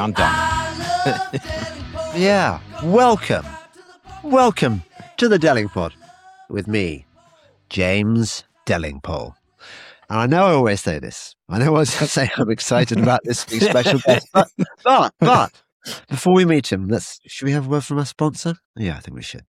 countdown. Yeah, welcome to the Dellingpod with me, James Dellingpole. And I know I always say this. I know I say I'm excited about this week's special guest, but before we meet him, should we have a word from our sponsor? Yeah, I think we should.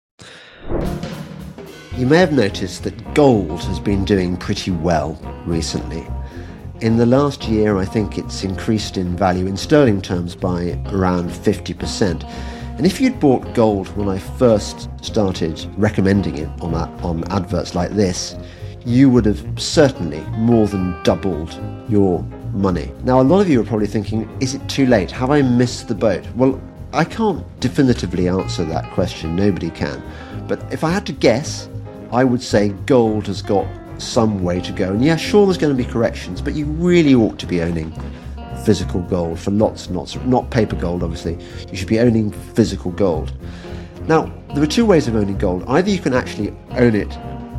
You may have noticed that gold has been doing pretty well recently. In the last year, I think it's increased in value in sterling terms by around 50%. And if you'd bought gold when I first started recommending it on adverts like this, you would have certainly more than doubled your money. Now, a lot of you are probably thinking, is it too late? Have I missed the boat? Well, I can't definitively answer that question. Nobody can. But if I had to guess, I would say gold has got some way to go. And yeah, sure, there's going to be corrections, but you really ought to be owning physical gold for lots and lots of, not paper gold, obviously. You should be owning physical gold. Now, there are two ways of owning gold. Either you can actually own it,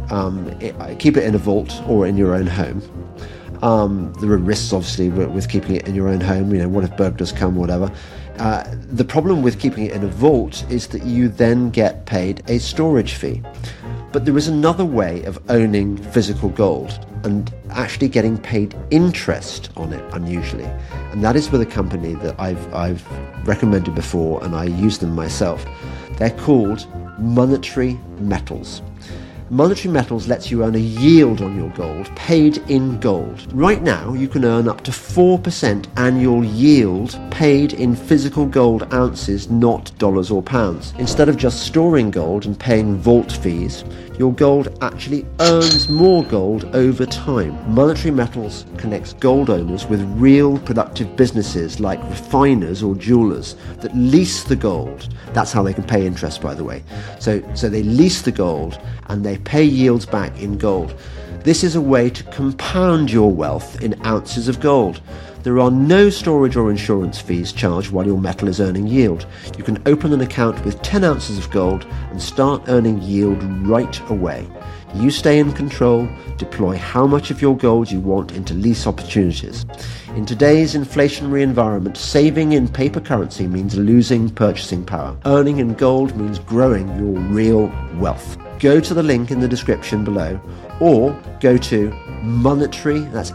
keep it in a vault or in your own home. There are risks, obviously, with keeping it in your own home. You know, what if burglars come, whatever. The problem with keeping it in a vault is that you then get paid a storage fee. But there is another way of owning physical gold and actually getting paid interest on it, unusually. And that is with a company that I've recommended before, and I use them myself. They're called Monetary Metals. Monetary Metals lets you earn a yield on your gold, paid in gold. Right now, you can earn up to 4% annual yield paid in physical gold ounces, not dollars or pounds. Instead of just storing gold and paying vault fees, your gold actually earns more gold over time. Monetary Metals connects gold owners with real productive businesses like refiners or jewelers that lease the gold. That's how they can pay interest, by the way. So they lease the gold and they pay yields back in gold. This is a way to compound your wealth in ounces of gold. There are no storage or insurance fees charged while your metal is earning yield. You can open an account with 10 ounces of gold and start earning yield right away. You stay in control, deploy how much of your gold you want into lease opportunities. In today's inflationary environment, saving in paper currency means losing purchasing power. Earning in gold means growing your real wealth. Go to the link in the description below, or go to monetary, that's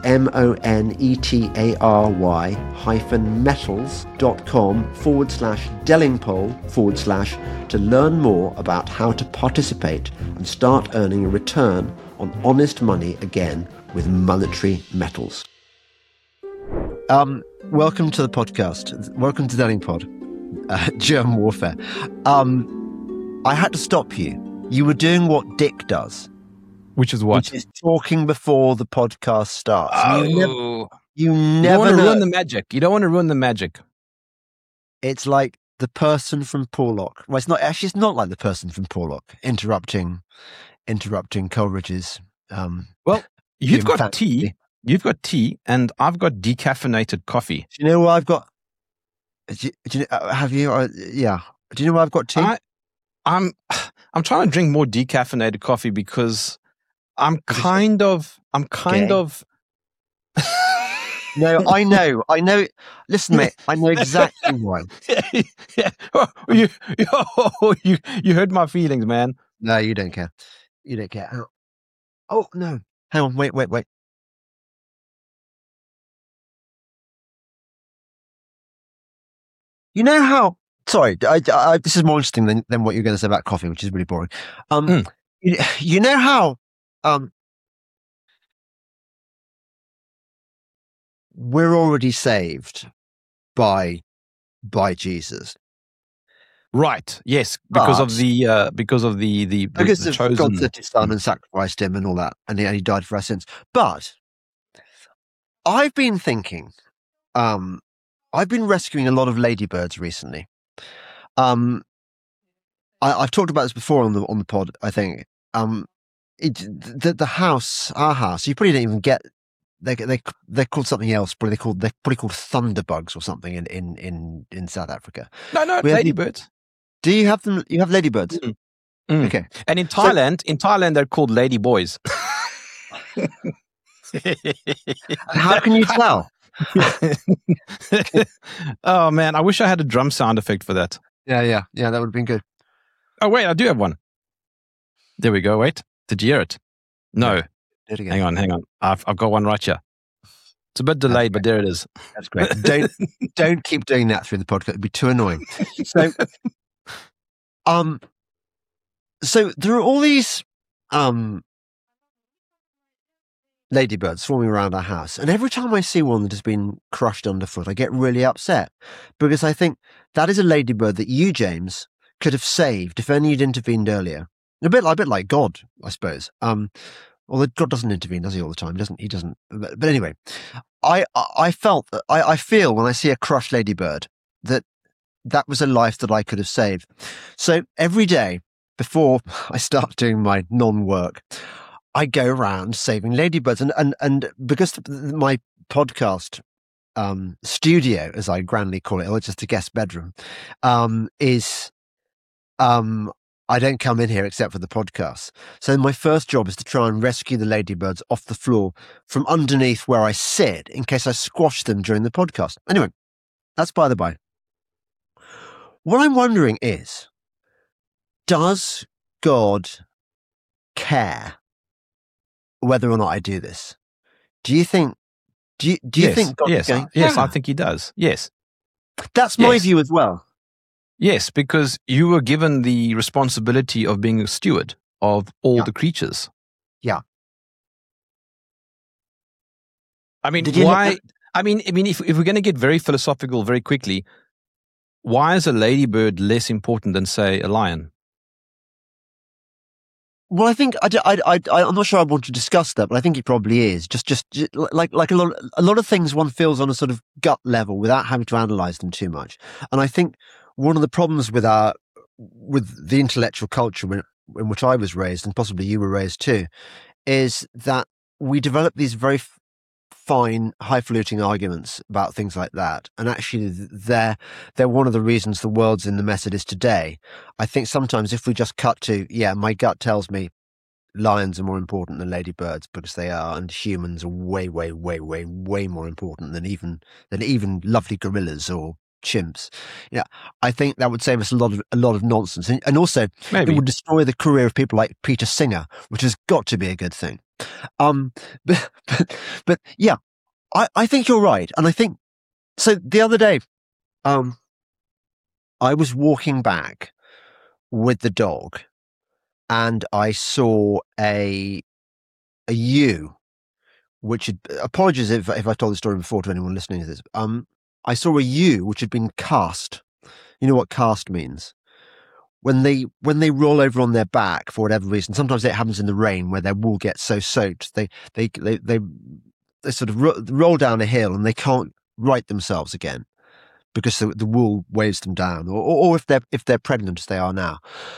monetary-metals.com/Dellingpole/ to learn more about how to participate and start earning a return on honest money again with Monetary Metals. Welcome to the podcast. Welcome to Dellingpod. Germ warfare. I had to stop you. You were doing what Dick does. Which is what? Which is talking before the podcast starts. Oh. You You never don't want to know. ruin the magic. You don't want to ruin the magic. It's like the person from Porlock. Well, it's not like the person from Porlock interrupting Coleridge's. Well, you've got fantasy. tea. You've got tea, and I've got decaffeinated coffee. Do you know what I've got? Have you? Yeah. Do you know what I've got tea? I'm trying to drink more decaffeinated coffee because I'm kind of. No, I know. Listen, mate, I know exactly why. Yeah. You hurt my feelings, man. No, you don't care. You don't care. Oh no. Hang on. Wait. You know how? Sorry, this is more interesting than what you're going to say about coffee, which is really boring. You know how? We're already saved by Jesus, right? Yes, because of the chosen. God sent His Son and sacrificed Him and all that, and He died for our sins. But I've been thinking, I've been rescuing a lot of ladybirds recently. I've talked about this before on the pod. I think the house, our house. You probably don't even get. They're called something else. They're probably called thunderbugs or something in South Africa. No, ladybirds. Do you have them? You have ladybirds. Okay. And in Thailand, they're called ladyboys. How can you tell? Oh man, I wish I had a drum sound effect for that. Yeah, that would have been good. Oh wait, I do have one. There we go. Wait, did you hear it? No. Do it again. Hang on. I've got one right here. It's a bit delayed, but there it is. That's great. Don't keep doing that through the podcast. It'd be too annoying. So there are all these ladybirds swarming around our house, and every time I see one that has been crushed underfoot, I get really upset because I think that is a ladybird that you, James, could have saved if only you'd intervened earlier. A bit like God, I suppose. Although God doesn't intervene, does he, all the time? He doesn't. But anyway, I feel when I see a crushed ladybird that was a life that I could have saved. So every day before I start doing my non-work, I go around saving ladybirds, and because my podcast studio, as I grandly call it, or just a guest bedroom, is I don't come in here except for the podcast. So my first job is to try and rescue the ladybirds off the floor from underneath where I sit in case I squash them during the podcast. Anyway, that's by the by. What I'm wondering is, does God care whether or not I do this? Do you think? Do you think God? Yes, I think he does. Yes, that's my view as well. Yes, because you were given the responsibility of being a steward of all the creatures. Yeah. I mean, why? I mean, if we're going to get very philosophical very quickly, why is a ladybird less important than, say, a lion? Well, I think I'm not sure I want to discuss that, but I think it probably is. Just like a lot of things one feels on a sort of gut level without having to analyze them too much. And I think one of the problems with the intellectual culture in which I was raised, and possibly you were raised too, is that we develop these very fine, highfalutin arguments about things like that. And actually, they're one of the reasons the world's in the mess it is today. I think sometimes if we just cut to, my gut tells me lions are more important than ladybirds because they are, and humans are way, way, way, way, way more important than even lovely gorillas or chimps. I think that would save us a lot of nonsense, and also Maybe. It would destroy the career of people like Peter Singer, which has got to be a good thing. But yeah, I think you're right, and I think so. The other day, I was walking back with the dog, and I saw a ewe, which had, apologies if I told the story before to anyone listening to this. I saw a ewe which had been cast. You know what cast means? When they roll over on their back for whatever reason, sometimes it happens in the rain where their wool gets so soaked they sort of roll down a hill and they can't right themselves again because the wool weighs them down, or if they're pregnant as they are now.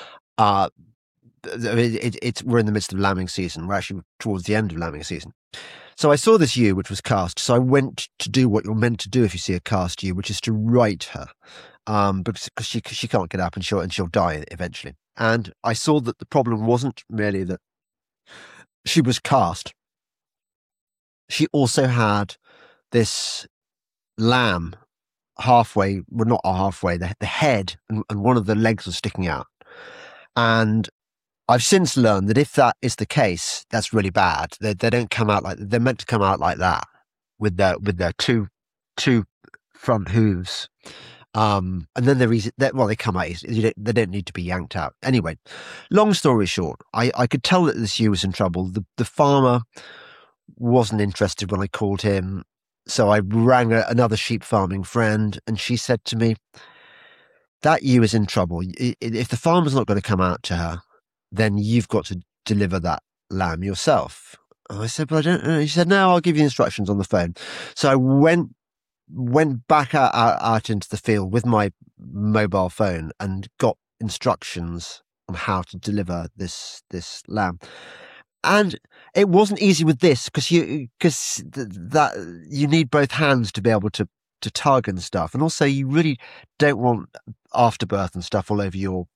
We're in the midst of lambing season. We're actually towards the end of lambing season. So I saw this ewe which was cast. So I went to do what you're meant to do if you see a cast ewe, which is to right her, because she can't get up and she'll die eventually. And I saw that the problem wasn't merely that she was cast. She also had this lamb halfway, well, not halfway, the head and one of the legs was sticking out. And I've since learned that if that is the case, that's really bad. They don't come out they're meant to come out like that with their two front hooves. And then they're easy. They come out easy. They don't need to be yanked out. Anyway, long story short, I could tell that this ewe was in trouble. The farmer wasn't interested when I called him. So I rang another sheep farming friend, and she said to me, that ewe is in trouble. If the farmer's not going to come out to her, then you've got to deliver that lamb yourself. And I said, but I don't know. He said, no, I'll give you instructions on the phone. So I went back out into the field with my mobile phone and got instructions on how to deliver this lamb. And it wasn't easy with this because you need both hands to be able to tug and stuff. And also you really don't want afterbirth and stuff all over your,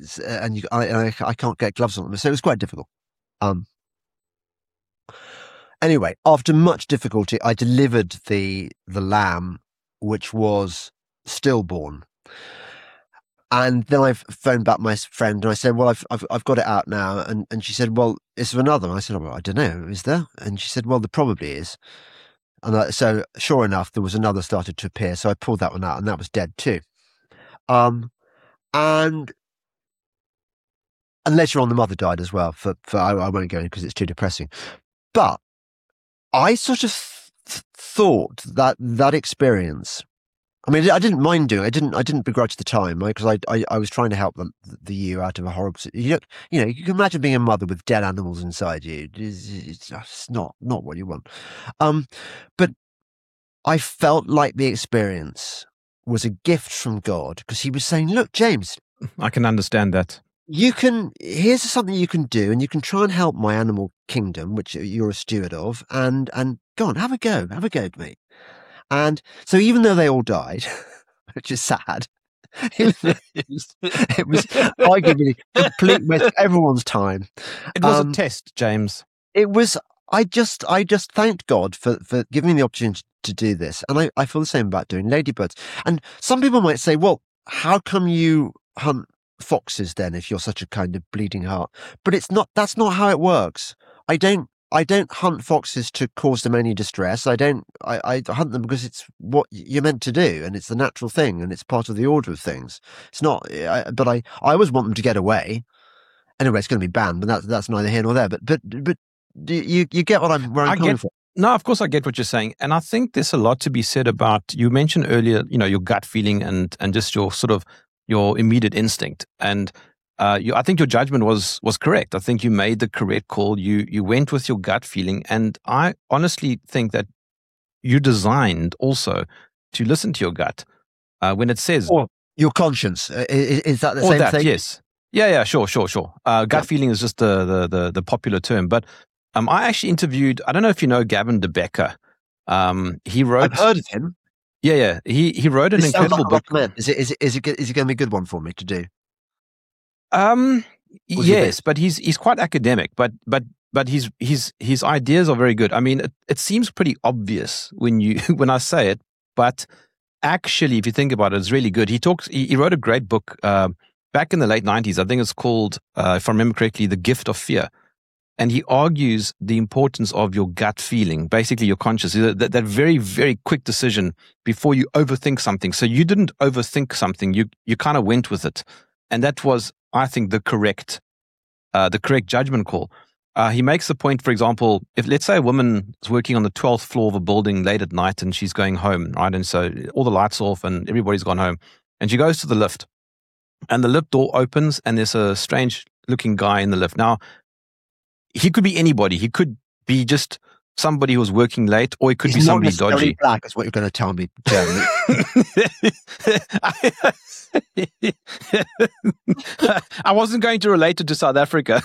and I can't get gloves on them. So it was quite difficult. Anyway, after much difficulty, I delivered the lamb, which was stillborn. And then I phoned back my friend and I said, well, I've got it out now. And she said, well, is there another? And I said, well, I don't know. Is there? And she said, well, there probably is. And so sure enough, there was another started to appear. So I pulled that one out and that was dead too. And later on, the mother died as well. I won't go in because it's too depressing. But I sort of thought that experience, I mean, I didn't mind doing it. I didn't begrudge the time because I was trying to help the ewe out of a horrible situation. You can imagine being a mother with dead animals inside you. It's just not what you want. But I felt like the experience was a gift from God because he was saying, look, James, I can understand that. Here's something you can do, and you can try and help my animal kingdom, which you're a steward of, and go on, have a go at me. And so even though they all died, which is sad, it was arguably complete waste of everyone's time. It was a test, James. It was. I just thanked God for giving me the opportunity to do this, and I feel the same about doing ladybirds. And some people might say, well, how come you hunt foxes then if you're such a kind of bleeding heart? But that's not how it works. I don't hunt foxes to cause them any distress. I hunt them because it's what you're meant to do, and it's the natural thing, and it's part of the order of things. It's not, but I always want them to get away. Anyway, it's going to be banned, but that's neither here nor there. But you get where I'm coming from. No, of course I get what you're saying, and I think there's a lot to be said about. You mentioned earlier, your gut feeling and just your sort of your immediate instinct, and I think your judgment was correct. I think you made the correct call. You went with your gut feeling, and I honestly think that you designed also to listen to your gut when it says or your conscience. Is that the same thing? Yes. Yeah. Sure. Gut feeling is just the popular term, but I actually interviewed. I don't know if you know Gavin de Becker. He wrote. I've heard of him. Yeah. He wrote an incredible book. Is it going to be a good one for me to do? Yes, but he's quite academic, but his ideas are very good. I mean, it seems pretty obvious when I say it, but actually, if you think about it, it's really good. He wrote a great book back in the late 90s. I think it's called, if I remember correctly, The Gift of Fear. And he argues the importance of your gut feeling, basically your conscious, that very, very quick decision before you overthink something. So you didn't overthink something, you kind of went with it. And that was, I think, the correct judgment call. He makes the point, for example, if let's say a woman is working on the 12th floor of a building late at night and she's going home, right? And so all the lights off and everybody's gone home. And she goes to the lift and the lift door opens and there's a strange looking guy in the lift. Now, he could be anybody. He could be just somebody who was working late, or it could be somebody dodgy. Black is what you're going to tell me, Jeremy. I wasn't going to relate it to South Africa.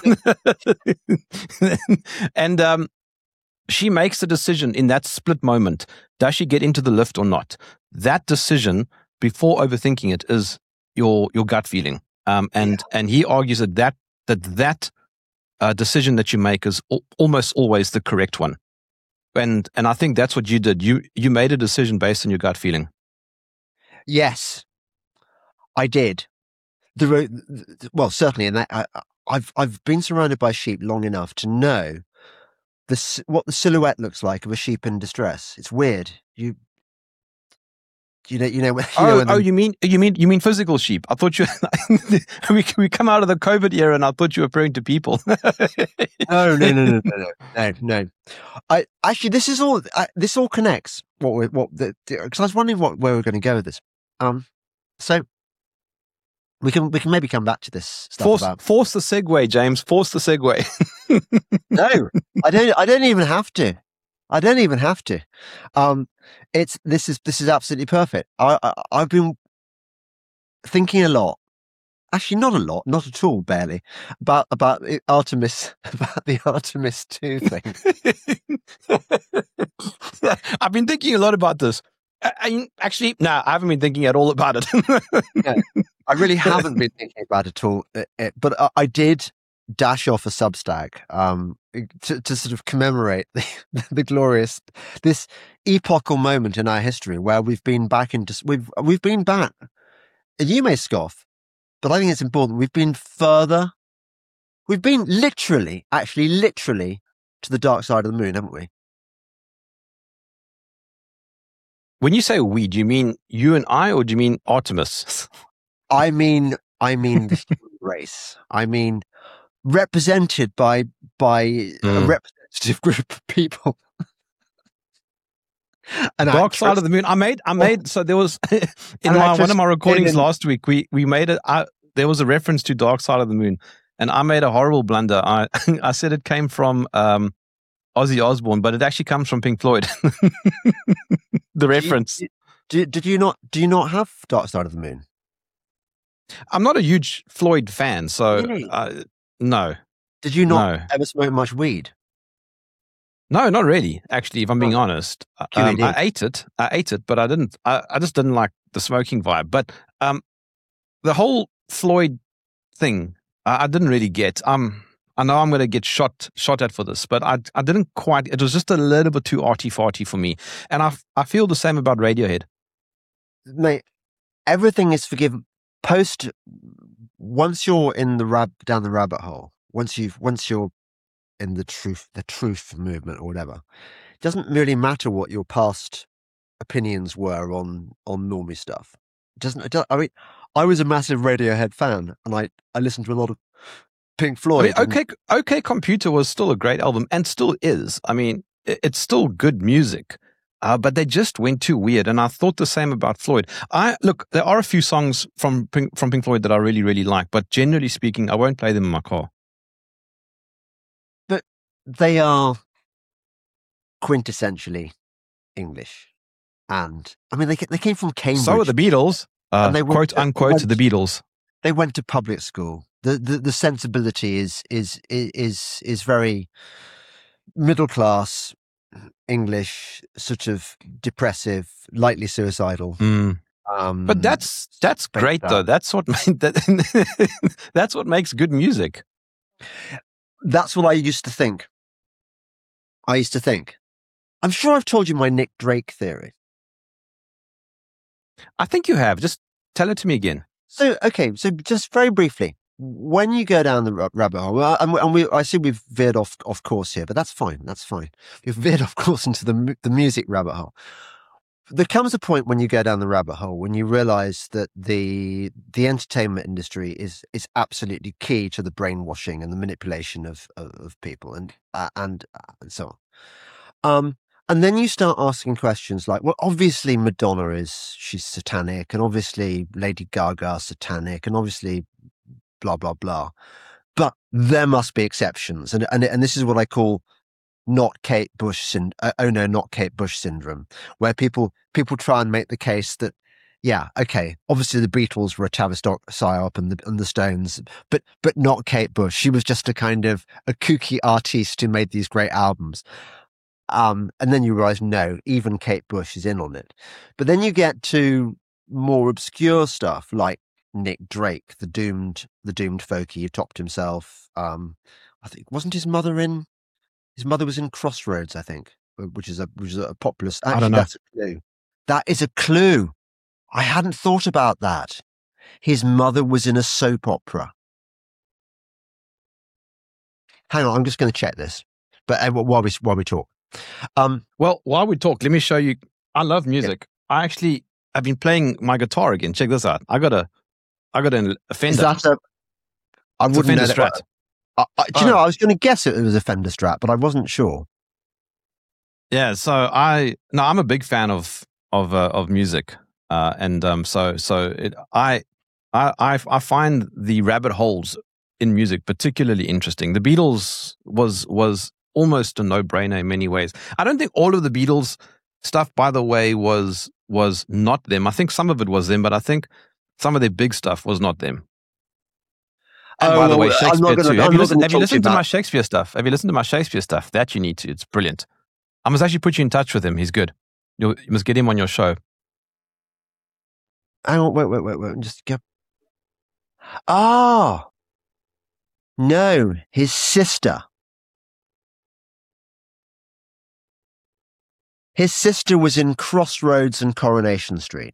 And she makes the decision in that split moment. Does she get into the lift or not? That decision, before overthinking it, is your gut feeling. And he argues that decision that you make is almost always the correct one. And I think that's what you did. You made a decision based on your gut feeling. Yes, I did. Well, certainly, and I've been surrounded by sheep long enough to know what the silhouette looks like of a sheep in distress. It's weird. You mean physical sheep? I thought we come out of the COVID era, and I thought you were referring to people. No. Actually, this all connects. Because I was wondering where we're going to go with this. So we can maybe come back to this stuff. Force the segue, James. Force the segue. No, I don't even have to. This is absolutely perfect. I've been thinking a lot, actually not a lot, not at all, barely, about Artemis, about the Artemis 2 thing. I've been thinking a lot about this. I haven't been thinking at all about it. No, I really haven't been thinking about it at all. But I did dash off a Substack to sort of commemorate the glorious, this epochal moment in our history where we've been back into, we've been back. And you may scoff, but I think it's important. We've been further. We've been literally to the dark side of the moon, haven't we? When you say we, do you mean you and I, or do you mean Artemis? I mean the human race. I mean, represented by a representative group of people. Dark Side of the Moon. I made. So there was in one of my recordings last week. We made it. There was a reference to Dark Side of the Moon, and I made a horrible blunder. I said it came from Ozzy Osbourne, but it actually comes from Pink Floyd. The reference. Do you not have Dark Side of the Moon? I'm not a huge Floyd fan, so really? No. Did you not ever smoke much weed? No, not really. Actually, if I'm being honest, I ate it, but I didn't. I just didn't like the smoking vibe. But the whole Floyd thing, I didn't really get. I know I'm going to get shot at for this, but I didn't quite. It was just a little bit too arty-farty for me, and I feel the same about Radiohead. Mate, everything is forgiven. Once you're in down the rabbit hole, once you're in the truth movement or whatever, it doesn't really matter what your past opinions were on normie stuff. I mean, I was a massive Radiohead fan, and I listened to a lot of Pink Floyd. I mean, OK Computer was still a great album, and still is. I mean, it's still good music. But they just went too weird, and I thought the same about Floyd. Look, there are a few songs from Pink Floyd that I really, really like, but generally speaking, I won't play them in my car. But they are quintessentially English, and I mean, they came from Cambridge. So are the Beatles, and they quote unquote the Beatles. They went to public school. The sensibility is very middle class. English, sort of depressive, lightly suicidal. But that's great though. That's what that's what makes good music. That's what I used to think. I'm sure I've told you my Nick Drake theory. I think you have. Just tell it to me again. So just very briefly, when you go down the rabbit hole, I see we've veered off course here, but that's fine. We've veered off course into the music rabbit hole. There comes a point when you go down the rabbit hole when you realize that the entertainment industry is absolutely key to the brainwashing and the manipulation of people and so on. And then you start asking questions like, well, obviously Madonna she's satanic, and obviously Lady Gaga satanic, and obviously blah, blah, blah. But there must be exceptions. And this is what I call not Kate Bush syndrome, where people try and make the case that, yeah, okay, obviously the Beatles were a Tavistock psyop and the Stones, but not Kate Bush. She was just a kind of a kooky artiste who made these great albums. And then you realize, no, even Kate Bush is in on it. But then you get to more obscure stuff like Nick Drake, the doomed folkie who topped himself. I think his mother was in Crossroads, I think, which is a popular. Actually, I don't know. That's a clue. That is a clue. I hadn't thought about that. His mother was in a soap opera. Hang on, I'm just going to check this. But while we talk, well, while we talk, let me show you. I love music. Yeah. I actually have been playing my guitar again. Check this out. I got a Fender. Is that I wouldn't know that. Strat. Do you know? I was going to guess it was a Fender Strat, but I wasn't sure. Yeah, so I'm a big fan of music, and I find the rabbit holes in music particularly interesting. The Beatles was almost a no-brainer in many ways. I don't think all of the Beatles stuff, by the way, was not them. I think some of it was them, but I think some of their big stuff was not them. And by the way, Shakespeare too. Have you listened to my Shakespeare stuff? That you need to. It's brilliant. I must actually put you in touch with him. He's good. You must get him on your show. Hang on, wait. Just get. Ah, No, his sister. His sister was in Crossroads and Coronation Street.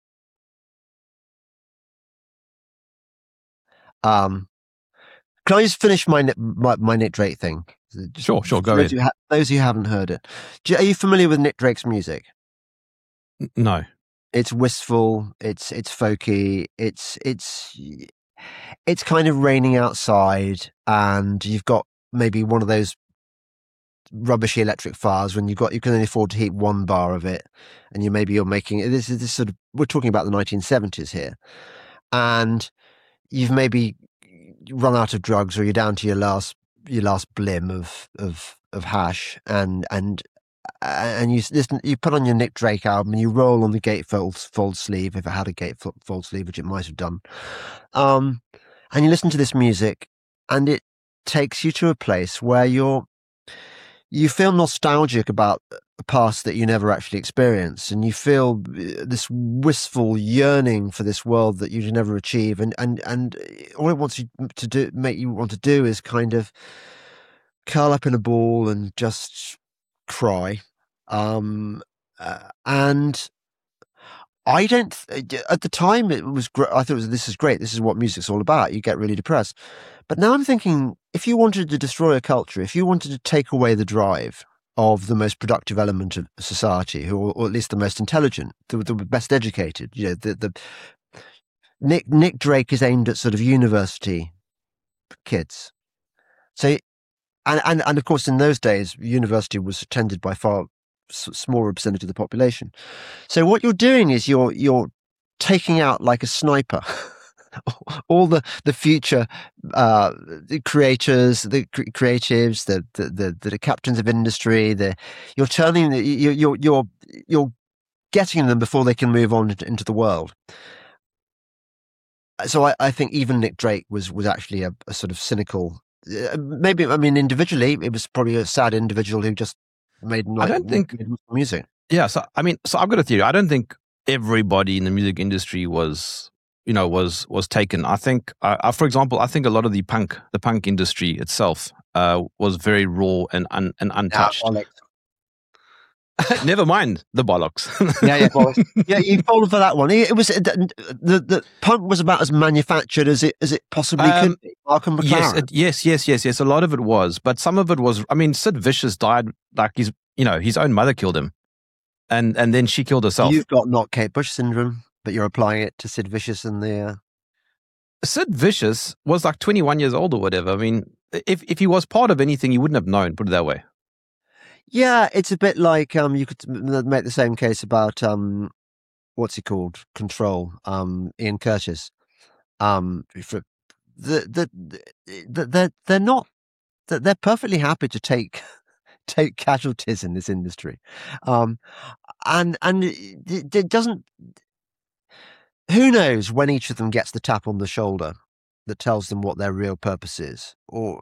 Can I just finish my Nick Drake thing? Sure, go ahead. Those who haven't heard it. Are you familiar with Nick Drake's music? No. It's wistful. It's folky. It's kind of raining outside, and you've got maybe one of those rubbishy electric fires when you can only afford to heat one bar of it, and you're making this sort of, we're talking about the 1970s here, and you've maybe run out of drugs, or you're down to your last blim of hash, and you listen, you put on your Nick Drake album and you roll on the gatefold sleeve, if it had a gatefold sleeve, which it might have done, and you listen to this music, and it takes you to a place where you feel nostalgic about a past that you never actually experienced, and you feel this wistful yearning for this world that you never achieve, and all it wants you to do, make you want to do, is kind of curl up in a ball and just cry. And I don't. At the time, it was. I thought this is great. This is what music's all about. You get really depressed, but now I'm thinking, if you wanted to destroy a culture, if you wanted to take away the drive of the most productive element of society, or at least the most intelligent, the best educated, Nick Drake is aimed at sort of university kids. So, and of course, in those days, university was attended by far smaller percentage of the population. So what you're doing is you're taking out, like a sniper, all the future creators, the creatives, the captains of industry. You're getting them before they can move on into the world. So I think even Nick Drake was actually a sort of cynical. Maybe, I mean, individually, it was probably a sad individual who just made music. Yeah, so I've got a theory. I don't think everybody in the music industry was taken. I think, for example, I think a lot of the punk industry itself was very raw and untouched. Never mind the bollocks. bollocks. Yeah, you fallen for that one. It was the punk was about as manufactured as it possibly could be. Malcolm McLaren. Yes. A lot of it was, but some of it was. I mean, Sid Vicious died like his own mother killed him, and then she killed herself. You've got not Kate Bush syndrome, but you're applying it to Sid Vicious and the. Sid Vicious was like 21 years old or whatever. I mean, if he was part of anything, he wouldn't have known. Put it that way. Yeah, it's a bit like you could make the same case about what's he called? Control. Ian Curtis. For they're not. They're perfectly happy to take casualties in this industry, and it doesn't. Who knows when each of them gets the tap on the shoulder that tells them what their real purpose is, or.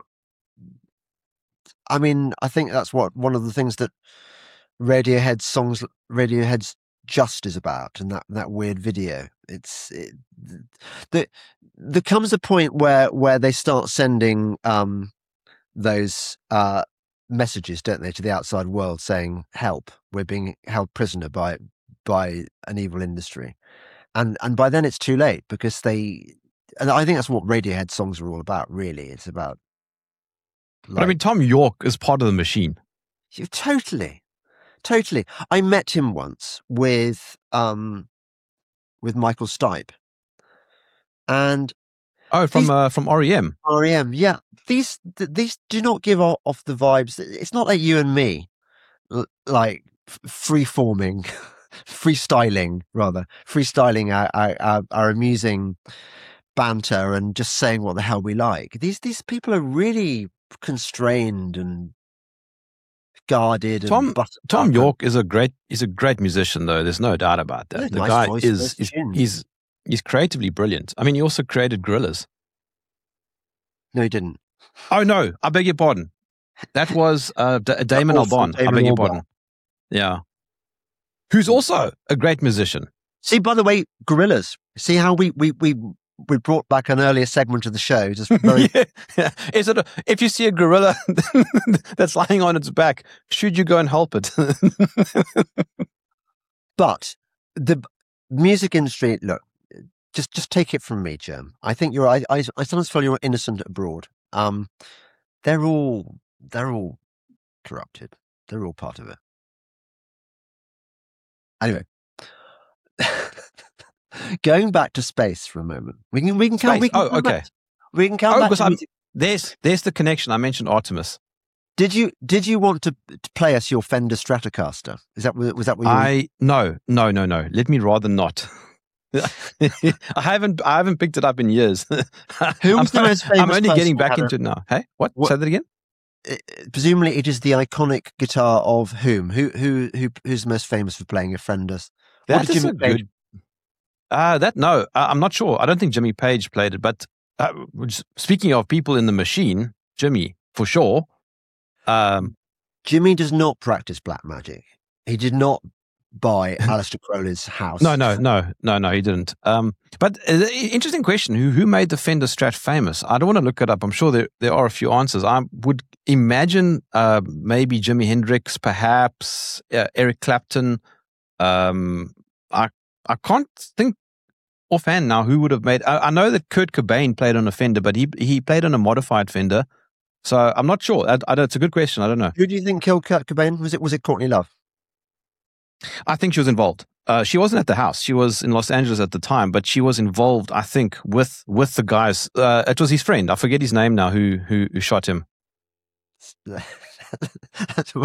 I mean, I think that's one of the things that Radiohead's Just is about, and that weird video. There comes a point where they start sending those messages, don't they, to the outside world saying, "Help! We're being held prisoner by an evil industry," and by then it's too late, because and I think that's what Radiohead songs are all about. Really, it's about. But I mean, Tom York is part of the machine. Totally. I met him once with Michael Stipe, and from REM. REM, yeah. These do not give off the vibes. It's not like you and me, like freestyling our amusing banter and just saying what the hell we like. These people are really constrained and guarded. Tom York is a great musician, though. There's no doubt about that. The guy he's creatively brilliant. I mean, he also created Gorillaz. No, he didn't. Oh no, I beg your pardon. That was Damon Albarn. I beg your pardon. Yeah, who's also a great musician. See, by the way, Gorillaz. See how we we brought back an earlier segment of the show. Just very yeah. Is it if you see a gorilla that's lying on its back, should you go and help it? But the music industry, look, just take it from me, Jim. I think I sometimes feel you're innocent abroad. They're all corrupted. They're all part of it. Anyway, going back to space for a moment, we can come. We can come back. We can come back. Because there's the connection. I mentioned Artemis. Did you want to play us your Fender Stratocaster? Was that what you? No. Let me rather not. I haven't picked it up in years. Who's the most famous? I'm only getting back into it now. Hey, what? Say that again. Presumably, it is the iconic guitar of whom? Who's the most famous for playing a Fender? That is a good. I'm not sure. I don't think Jimmy Page played it. But speaking of people in the machine, Jimmy for sure. Jimmy does not practice black magic. He did not buy Aleister Crowley's house. No, he didn't. But interesting question. Who made the Fender Strat famous? I don't want to look it up. I'm sure there are a few answers. I would imagine maybe Jimi Hendrix, perhaps Eric Clapton. I can't think offhand now who would have made. I know that Kurt Cobain played on a Fender, but he played on a modified Fender. So I'm not sure. It's a good question. I don't know. Who do you think killed Kurt Cobain? Was it Courtney Love? I think she was involved. She wasn't at the house. She was in Los Angeles at the time, but she was involved, I think, with the guys. It was his friend. I forget his name now. Who shot him? It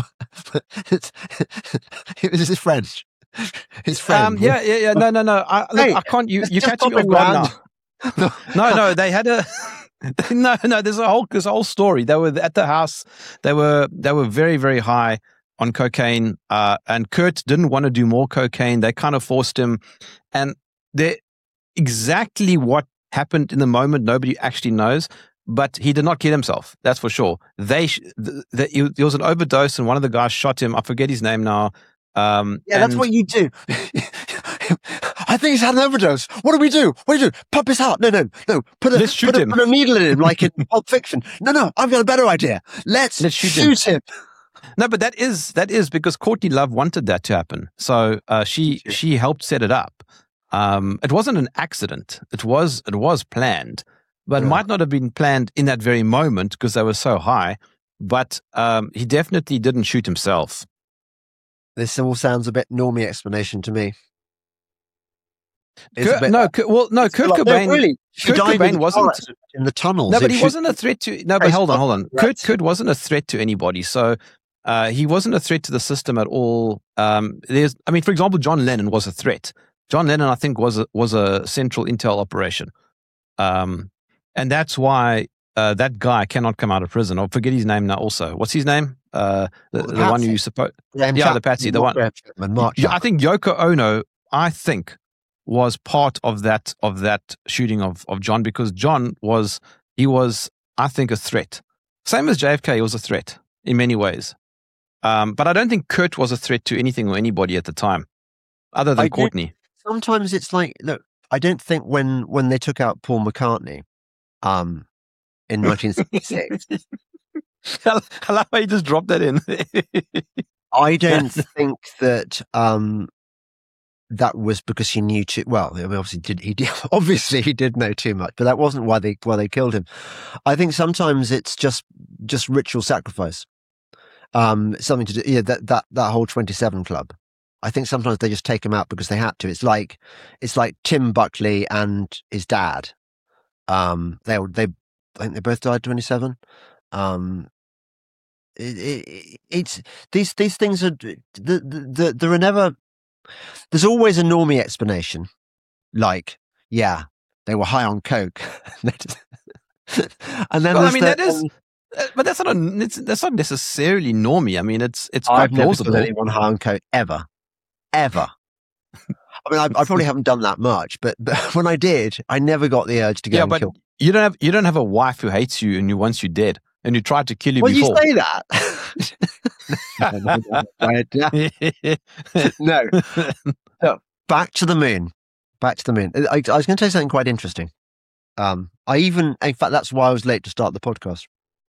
was his friend. His friend. Yeah. No. I can't. You catching me off guard now. No. They had a. No. There's a whole story. They were at the house. They were very, very high on cocaine, and Kurt didn't want to do more cocaine. They kind of forced him, and exactly what happened in the moment, nobody actually knows. But he did not kill himself. That's for sure. There was an overdose, and one of the guys shot him. I forget his name now. That's what you do. I think he's had an overdose. What do we do? Pop his heart. No. Put a needle in him like in Pulp Fiction. No. I've got a better idea. Let's shoot him. No, but that is because Courtney Love wanted that to happen. So she helped set it up. It wasn't an accident. It was planned, but it might not have been planned in that very moment because they were so high. But he definitely didn't shoot himself. This all sounds a bit normie explanation to me. Kurt Cobain. Really? Kurt Cobain wasn't in the tunnels. No, but he wasn't a threat to. No, but hold on. Kurt wasn't a threat to anybody. So he wasn't a threat to the system at all. For example, John Lennon was a threat. John Lennon, I think, was a central intel operation, and that's why that guy cannot come out of prison. I'll forget his name now. Also, what's his name? The one who supposed. The Patsy. The one. I think Yoko Ono. I think was part of that shooting of John, because John was I think a threat. Same as JFK, he was a threat in many ways. But I don't think Kurt was a threat to anything or anybody at the time, other than Courtney. Sometimes it's like, look, I don't think when they took out Paul McCartney, in 1966. I love how you just dropped that in. I don't think that that was because he knew too well. I mean, obviously he did know too much, but that wasn't why they killed him. I think sometimes it's just ritual sacrifice. Something to do. That whole 27 Club. I think sometimes they just take him out because they had to. It's like Tim Buckley and his dad. I think they both died 27. It's these things are there are never. There's always a normie explanation, like, yeah, they were high on coke, and then but that's not necessarily normie. I mean, it's quite plausible. I've never seen anyone high on coke ever. I mean, I probably haven't done that much, but when I did, I never got the urge to go and kill. You don't have a wife who hates you and who wants you dead, and who tried to kill you before. Well, you say that. No. Back to the moon. I was going to tell you something quite interesting. In fact, that's why I was late to start the podcast.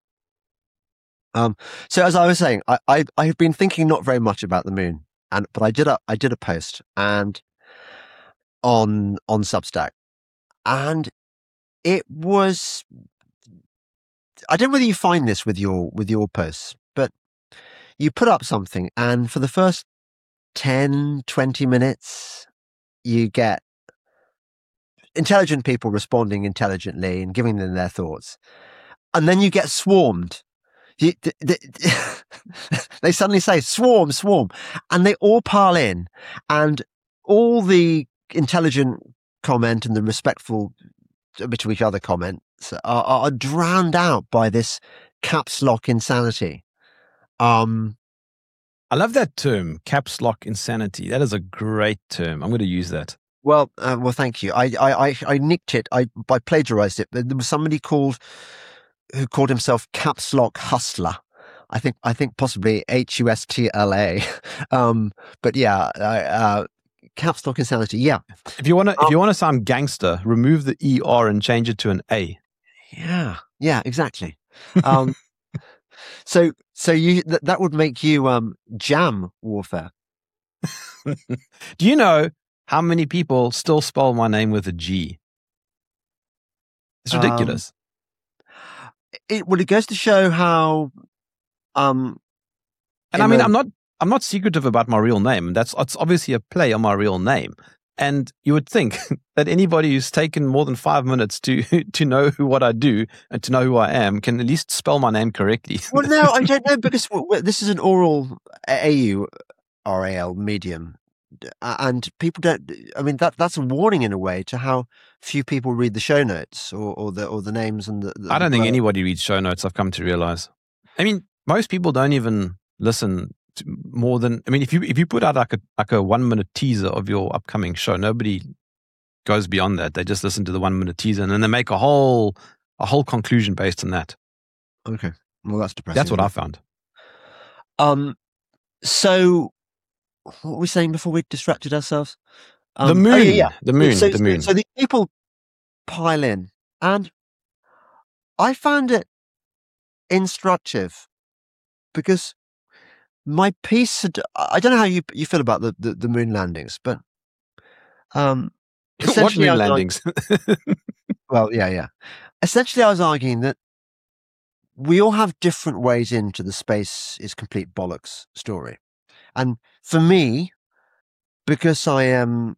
So as I was saying, I have been thinking not very much about the moon, but I did a post and on Substack, and it was, I don't know whether you find this with your posts, but you put up something and for the first 10, 20 minutes, you get intelligent people responding intelligently and giving them their thoughts. And then you get swarmed. They suddenly say, swarm, swarm. And they all pile in. And all the intelligent comment and the respectful to each other comments are drowned out by this caps lock insanity. I love that term, caps lock insanity. That is a great term. I'm going to use that. Well, thank you. I nicked it. I plagiarized it. There was somebody who called himself Caps Lock Hustler. I think possibly HUSTLA. But yeah, caps lock insanity. Yeah. If you want to sound gangster, remove the ER and change it to an A. Yeah, exactly. So you that would make you jam warfare. Do you know how many people still spell my name with a G? It's ridiculous. It goes to show how. And I mean, I'm not secretive about my real name. It's obviously a play on my real name. And you would think that anybody who's taken more than 5 minutes to know what I do and to know who I am can at least spell my name correctly. Well, no, I don't know, because this is an oral AURAL medium. And people don't. I mean, that's a warning in a way to how few people read the show notes or the names and the. I don't think anybody reads show notes. I've come to realize. I mean, most people don't even listen to more than. I mean, if you put out like a 1 minute teaser of your upcoming show, nobody goes beyond that. They just listen to the 1 minute teaser and then they make a whole conclusion based on that. Okay, well, that's depressing. That's what I found. So. What were we saying before we distracted ourselves? The moon. Oh, yeah. The moon. So the people pile in, and I found it instructive because my piece I don't know how you feel about the moon landings, but what moon landings? Well, yeah. Essentially, I was arguing that we all have different ways into the space is complete bollocks story. And for me, because I am,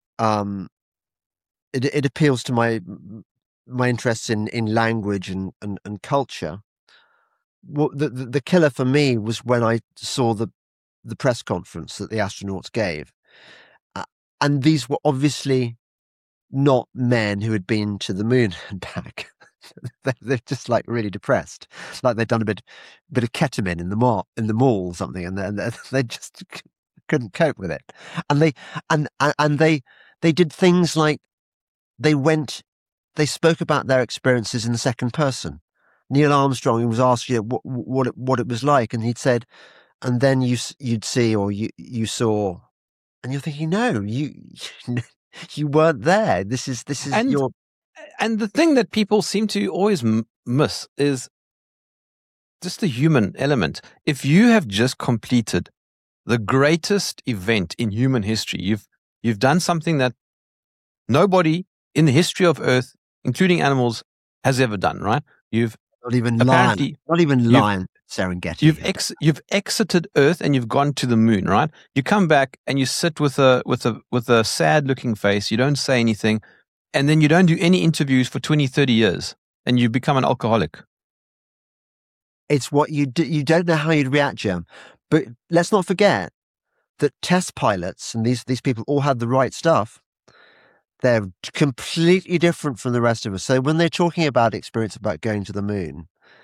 it appeals to my interests in language and culture. Well, the killer for me was when I saw the press conference that the astronauts gave, and these were obviously not men who had been to the moon and back. They're just like really depressed, like they'd done a bit of ketamine in the mall or something, and they just couldn't cope with it. And they did things like they spoke about their experiences in the second person. Neil Armstrong was asked what it was like, and he'd said, and then you'd see or you saw, and you're thinking, no, you weren't there. This is your. And the thing that people seem to always miss is just the human element. If you have just completed the greatest event in human history, you've done something that nobody in the history of Earth, including animals, has ever done. Right? You've not even lion Serengeti. You've exited Earth and you've gone to the moon. Right? You come back and you sit with a sad looking face. You don't say anything. And then you don't do any interviews for 20, 30 years and you become an alcoholic. It's what you do. You don't know how you'd react, Jim. But let's not forget that test pilots and these people all had the right stuff. They're completely different from the rest of us. So when they're talking about experience about going to the moon,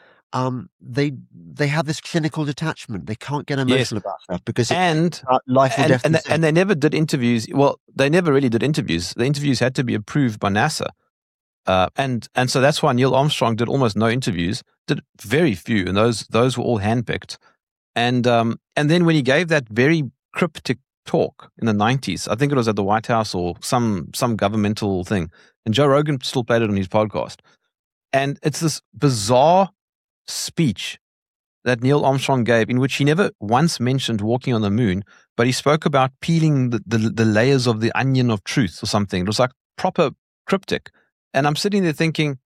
they have this clinical detachment. They can't get emotional about stuff because life or death. And they never did interviews. Well, they never really did interviews. The interviews had to be approved by NASA, and so that's why Neil Armstrong did almost no interviews. Did very few, and those were all handpicked. And then when he gave that very cryptic talk in the 90s. I think it was at the White House or some governmental thing. And Joe Rogan still played it on his podcast. And it's this bizarre speech that Neil Armstrong gave, in which he never once mentioned walking on the moon, but he spoke about peeling the layers of the onion of truth or something. It was like proper cryptic. And I'm sitting there thinking,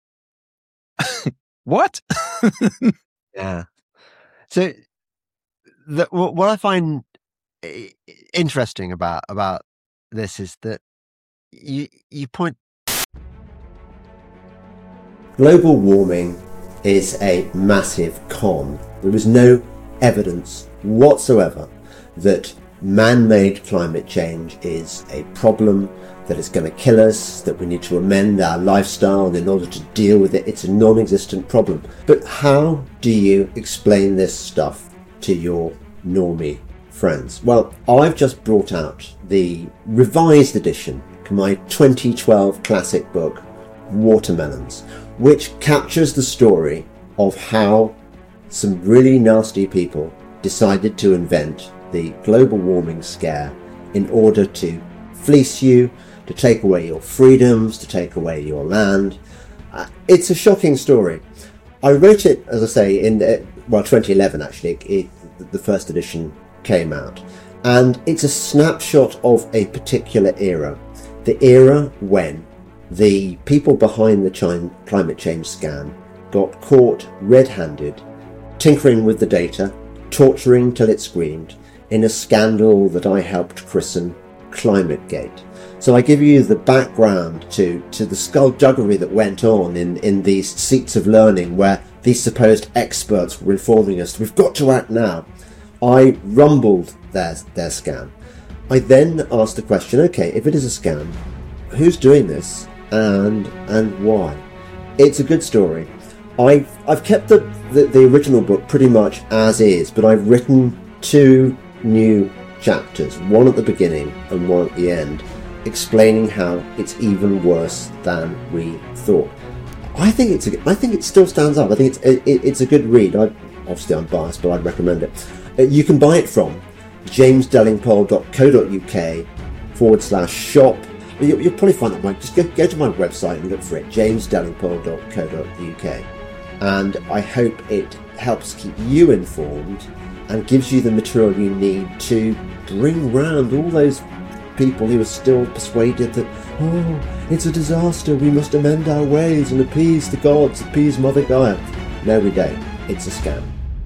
what? Yeah. So what I find interesting about this is that you point. Global warming is a massive con. There is no evidence whatsoever that man-made climate change is a problem, that it's going to kill us, that we need to amend our lifestyle in order to deal with it. It's a non-existent problem. But how do you explain this stuff to your normie friends? Well, I've just brought out the revised edition of my 2012 classic book, Watermelons, which captures the story of how some really nasty people decided to invent the global warming scare in order to fleece you, to take away your freedoms, to take away your land. It's a shocking story. I wrote it, as I say, in 2011 actually. The first edition came out, and it's a snapshot of a particular era, the era when the people behind the climate change scam got caught red-handed, tinkering with the data, torturing till it screamed, in a scandal that I helped christen ClimateGate. So I give you the background to the skullduggery that went on in these seats of learning where these supposed experts were informing us, we've got to act now. I rumbled their scam. I then asked the question, okay, if it is a scam, who's doing this and why? It's a good story. I've kept the original book pretty much as is, but I've written 2 new chapters, one at the beginning and one at the end, explaining how it's even worse than we thought. I think it still stands up. I think it's a good read. Obviously I'm biased, but I'd recommend it. You can buy it from jamesdellingpole.co.uk/shop. You'll probably find that just go to my website and look for it, jamesdellingpole.co.uk. And I hope it helps keep you informed and gives you the material you need to bring round all those people who are still persuaded that, oh, it's a disaster, we must amend our ways and appease the gods, appease Mother Gaia. No, we don't. It's a scam.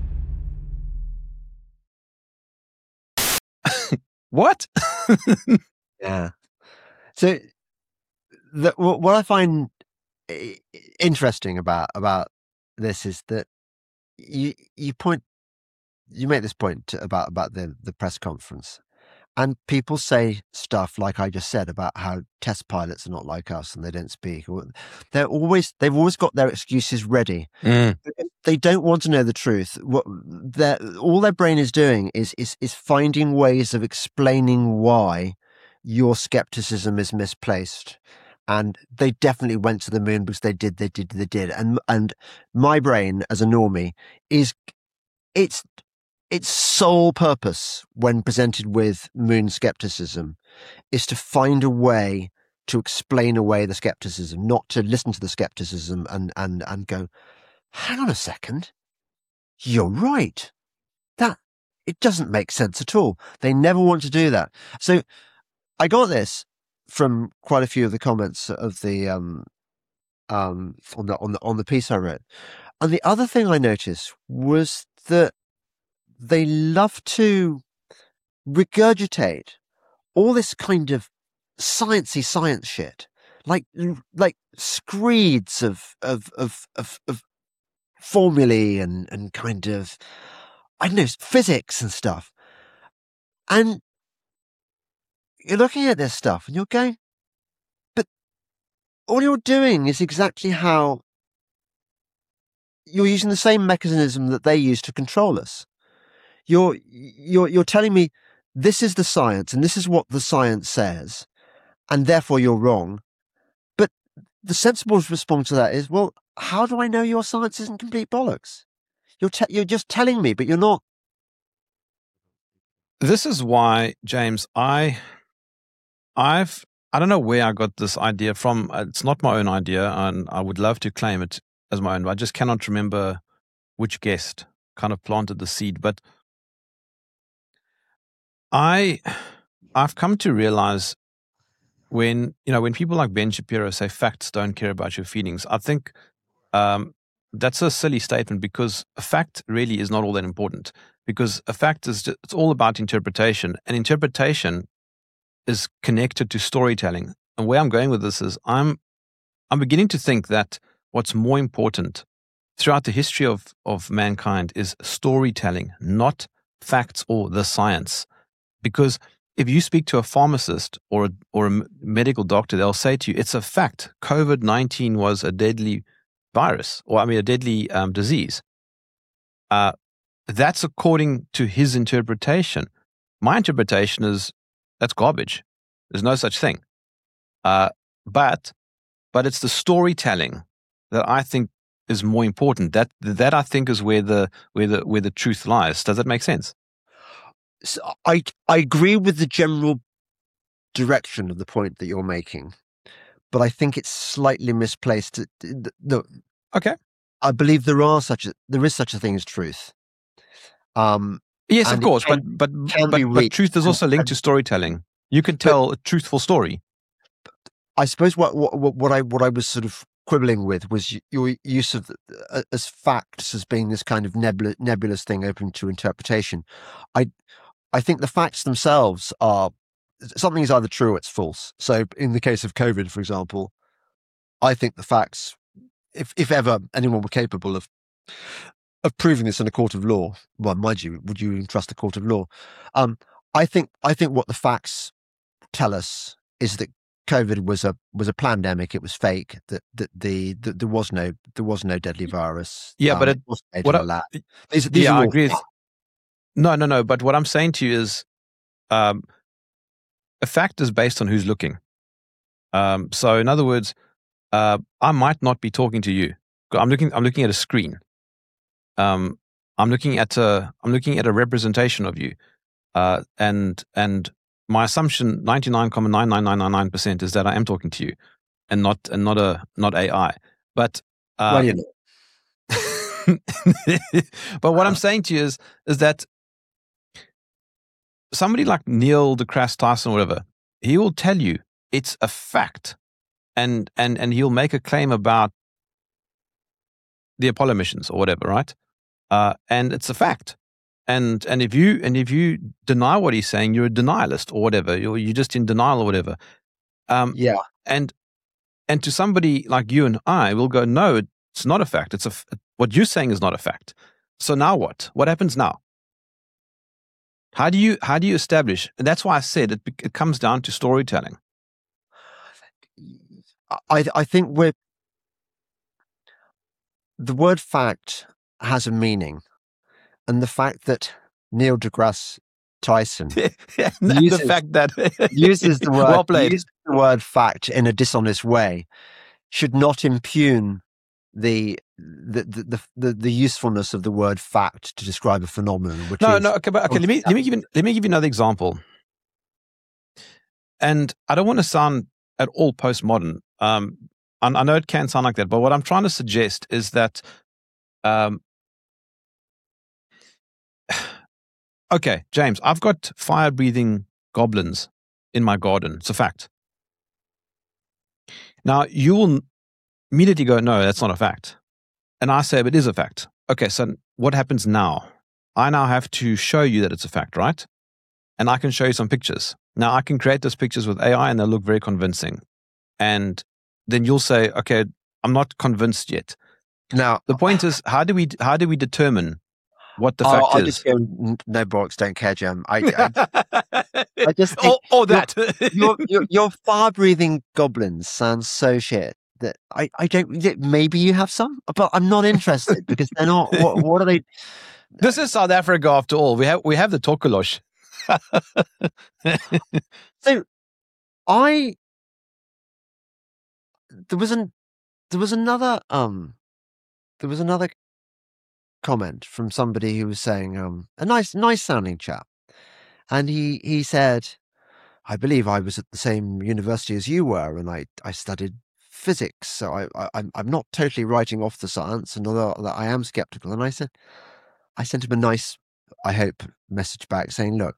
What? Yeah. So what I find interesting about this is that you make this point about the press conference, and people say stuff like I just said about how test pilots are not like us and they don't speak. They've always got their excuses ready. They don't want to know the truth. All their brain is doing is finding ways of explaining why your skepticism is misplaced. And they definitely went to the moon because they did. And my brain as a normie is its sole purpose when presented with moon skepticism is to find a way to explain away the skepticism, not to listen to the skepticism and go, hang on a second, you're right. That it doesn't make sense at all. They never want to do that. So I got this from quite a few of the comments of the on the piece I wrote. And the other thing I noticed was that they love to regurgitate all this kind of sciencey science shit, like screeds of formulae and kind of, I don't know, physics and stuff. And you're looking at this stuff and you're going, but all you're doing is exactly how you're using the same mechanism that they use to control us. You're telling me this is the science and this is what the science says, and therefore you're wrong. But the sensible response to that is, well, how do I know your science isn't complete bollocks? You're just telling me, but you're not This is why, James, I don't know where I got this idea from. It's not my own idea, and I would love to claim it as my own, but I just cannot remember which guest kind of planted the seed. But I've come to realize when people like Ben Shapiro say facts don't care about your feelings, I think that's a silly statement, because a fact really is not all that important, because a fact is it's all about interpretation, and interpretation is connected to storytelling. And where I'm going with this is I'm beginning to think that what's more important throughout the history of mankind is storytelling, not facts or the science. Because if you speak to a pharmacist or a medical doctor, they'll say to you, it's a fact, COVID-19 was a deadly virus, or a deadly disease. That's according to his interpretation. My interpretation is that's garbage. There's no such thing. But it's the storytelling that I think is more important. That I think is where the truth lies. Does that make sense? So I agree with the general direction of the point that you're making, but I think it's slightly misplaced. Okay. I believe there is such a thing as truth. Yes, of course, but truth is also linked to storytelling. You can tell a truthful story. I suppose what I was sort of quibbling with was your use of as facts as being this kind of nebulous thing open to interpretation. I think the facts themselves are something is either true or it's false. So in the case of COVID, for example, I think the facts, if ever anyone were capable of proving this in a court of law, well, mind you, would you even trust a court of law? I think what the facts tell us is that COVID was a pandemic. It was fake. That there was no deadly virus. Yeah, but it was made in a lab. These I agree. No. But what I'm saying to you is, a fact is based on who's looking. So in other words, I might not be talking to you. I'm looking at a screen. I'm looking at a representation of you, and my assumption 99.99999% is that I am talking to you, and not AI. But well, you know. But what I'm saying to you is that somebody like Neil deGrasse Tyson or whatever, he will tell you it's a fact, and he'll make a claim about the Apollo missions or whatever, right? And it's a fact. And if you deny what he's saying, you're a denialist or whatever. You're just in denial or whatever. Yeah. And to somebody like you and I, will go, no, it's not a fact. What you're saying is not a fact. So now what? What happens now? How do you establish? And that's why I said it comes down to storytelling. I think the word fact has a meaning, and the fact that Neil deGrasse Tyson uses the word fact in a dishonest way should not impugn the usefulness of the word fact to describe a phenomenon. Okay. Let me give you another example. And I don't want to sound at all postmodern. I know it can sound like that, but what I'm trying to suggest is that, okay, James, I've got fire-breathing goblins in my garden. It's a fact. Now, you will immediately go, no, that's not a fact. And I say, but it is a fact. Okay, so what happens now? I now have to show you that it's a fact, right? And I can show you some pictures. Now, I can create those pictures with AI and they'll look very convincing. And then you'll say, okay, I'm not convinced yet. Now, the point is, how do we determine what the fact is? I just go, no, Borks, don't care, Jim. I just think that your fire-breathing goblins sounds so shit that I don't. Maybe you have some, but I'm not interested because they're not. What are they? This is South Africa, after all. We have the Tokolosh. So, there was another comment from somebody who was saying a nice sounding chap, And he said, I believe I was at the same university as you were, and I studied physics, so I'm not totally writing off the science, and although that I am skeptical. And I sent him a nice, I hope, message back saying, look,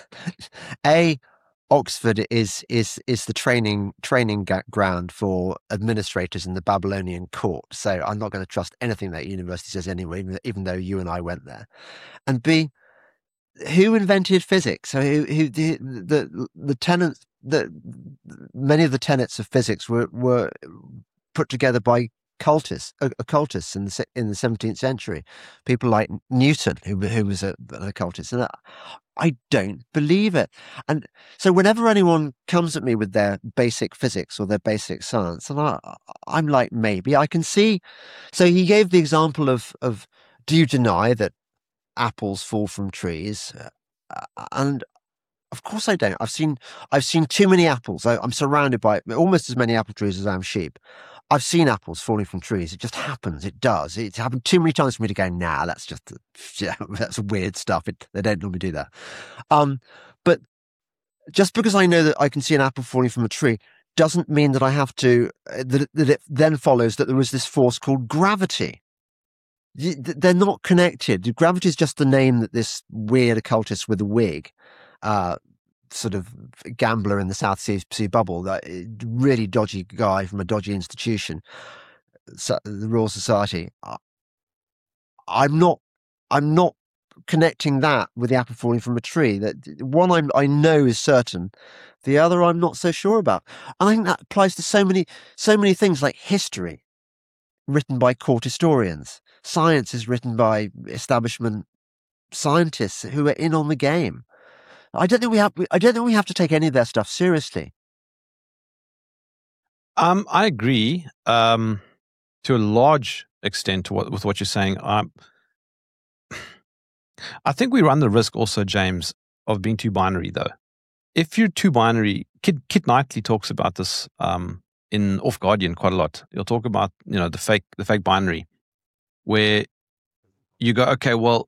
Oxford is the training ground for administrators in the Babylonian court. So I'm not going to trust anything that university says anyway, even though you and I went there. And B, who invented physics? So the tenets, many of the tenets of physics were put together by occultists in the 17th century. People like Newton, who was an occultist, and I don't believe it. And so whenever anyone comes at me with their basic physics or their basic science, and I'm like, maybe I can see. So he gave the example of do you deny that apples fall from trees? And of course I don't. I've seen too many apples. I'm surrounded by almost as many apple trees as I am sheep. I've seen apples falling from trees. It just happens. It does. It's happened too many times for me to go, nah, that's just that's weird stuff. They don't normally do that. But just because I know that I can see an apple falling from a tree doesn't mean that I have to, that it then follows that there was this force called gravity. They're not connected. Gravity is just the name that this weird occultist with a wig, sort of gambler in the South Sea bubble, that really dodgy guy from a dodgy institution, the Royal Society. I'm not connecting that with the apple falling from a tree. That one I know is certain, the other I'm not so sure about. And I think that applies to so many things, like history, written by court historians. Science is written by establishment scientists who are in on the game. I don't think we have to take any of their stuff seriously. I agree to a large extent with what you're saying. I think we run the risk also, James, of being too binary, though. If you're too binary, Kit Knightley talks about this in Off Guardian quite a lot. He'll talk about the fake binary, where you go, okay, well,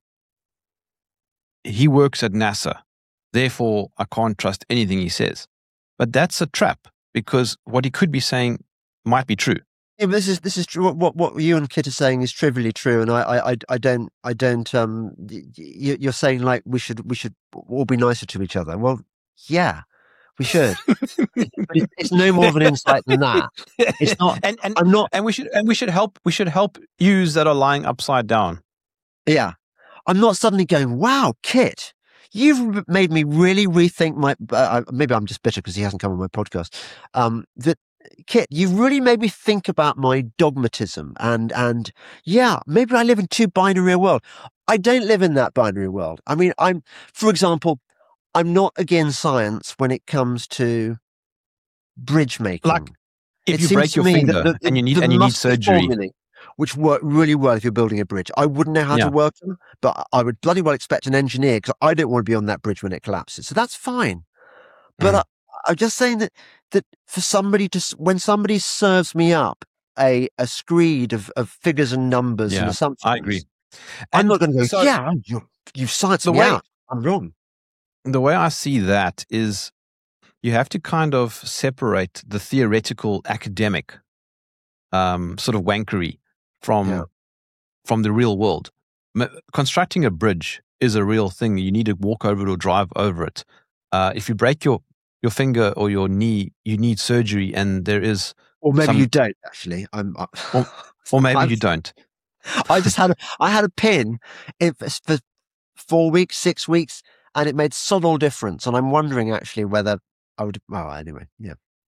he works at NASA, therefore I can't trust anything he says. But that's a trap, because what he could be saying might be true. Yeah, but this is true. What you and Kit are saying is trivially true, and I don't. You're saying like we should all be nicer to each other. Well, yeah, we should. But it's no more of an insight than that. It's not. And I'm not. And we should help. We should help yous that are lying upside down. Yeah, I'm not suddenly going, wow, Kit, you've made me really rethink my. Maybe I'm just bitter because he hasn't come on my podcast. That. Kit, you've really made me think about my dogmatism, and yeah, maybe I live in too binary a world. I don't live in that binary world. I mean, for example, I'm not against science when it comes to bridge making. Like if you break your finger and you need surgery, which work really well if you're building a bridge. I wouldn't know how to work them, but I would bloody well expect an engineer, because I don't want to be on that bridge when it collapses. So that's fine. But I'm just saying that for somebody when somebody serves me up a screed of figures and numbers and assumptions, I agree. I'm not going to go, you've scienced me out. I'm wrong. The way I see that is you have to kind of separate the theoretical academic sort of wankery from the real world. Constructing a bridge is a real thing. You need to walk over it or drive over it. If you break your finger or your knee, you need surgery, and there is, or maybe you don't actually. Or maybe you don't. I had a pin for 4 weeks, 6 weeks, and it made sod all difference. And I'm wondering actually whether I would. Well, anyway, yeah.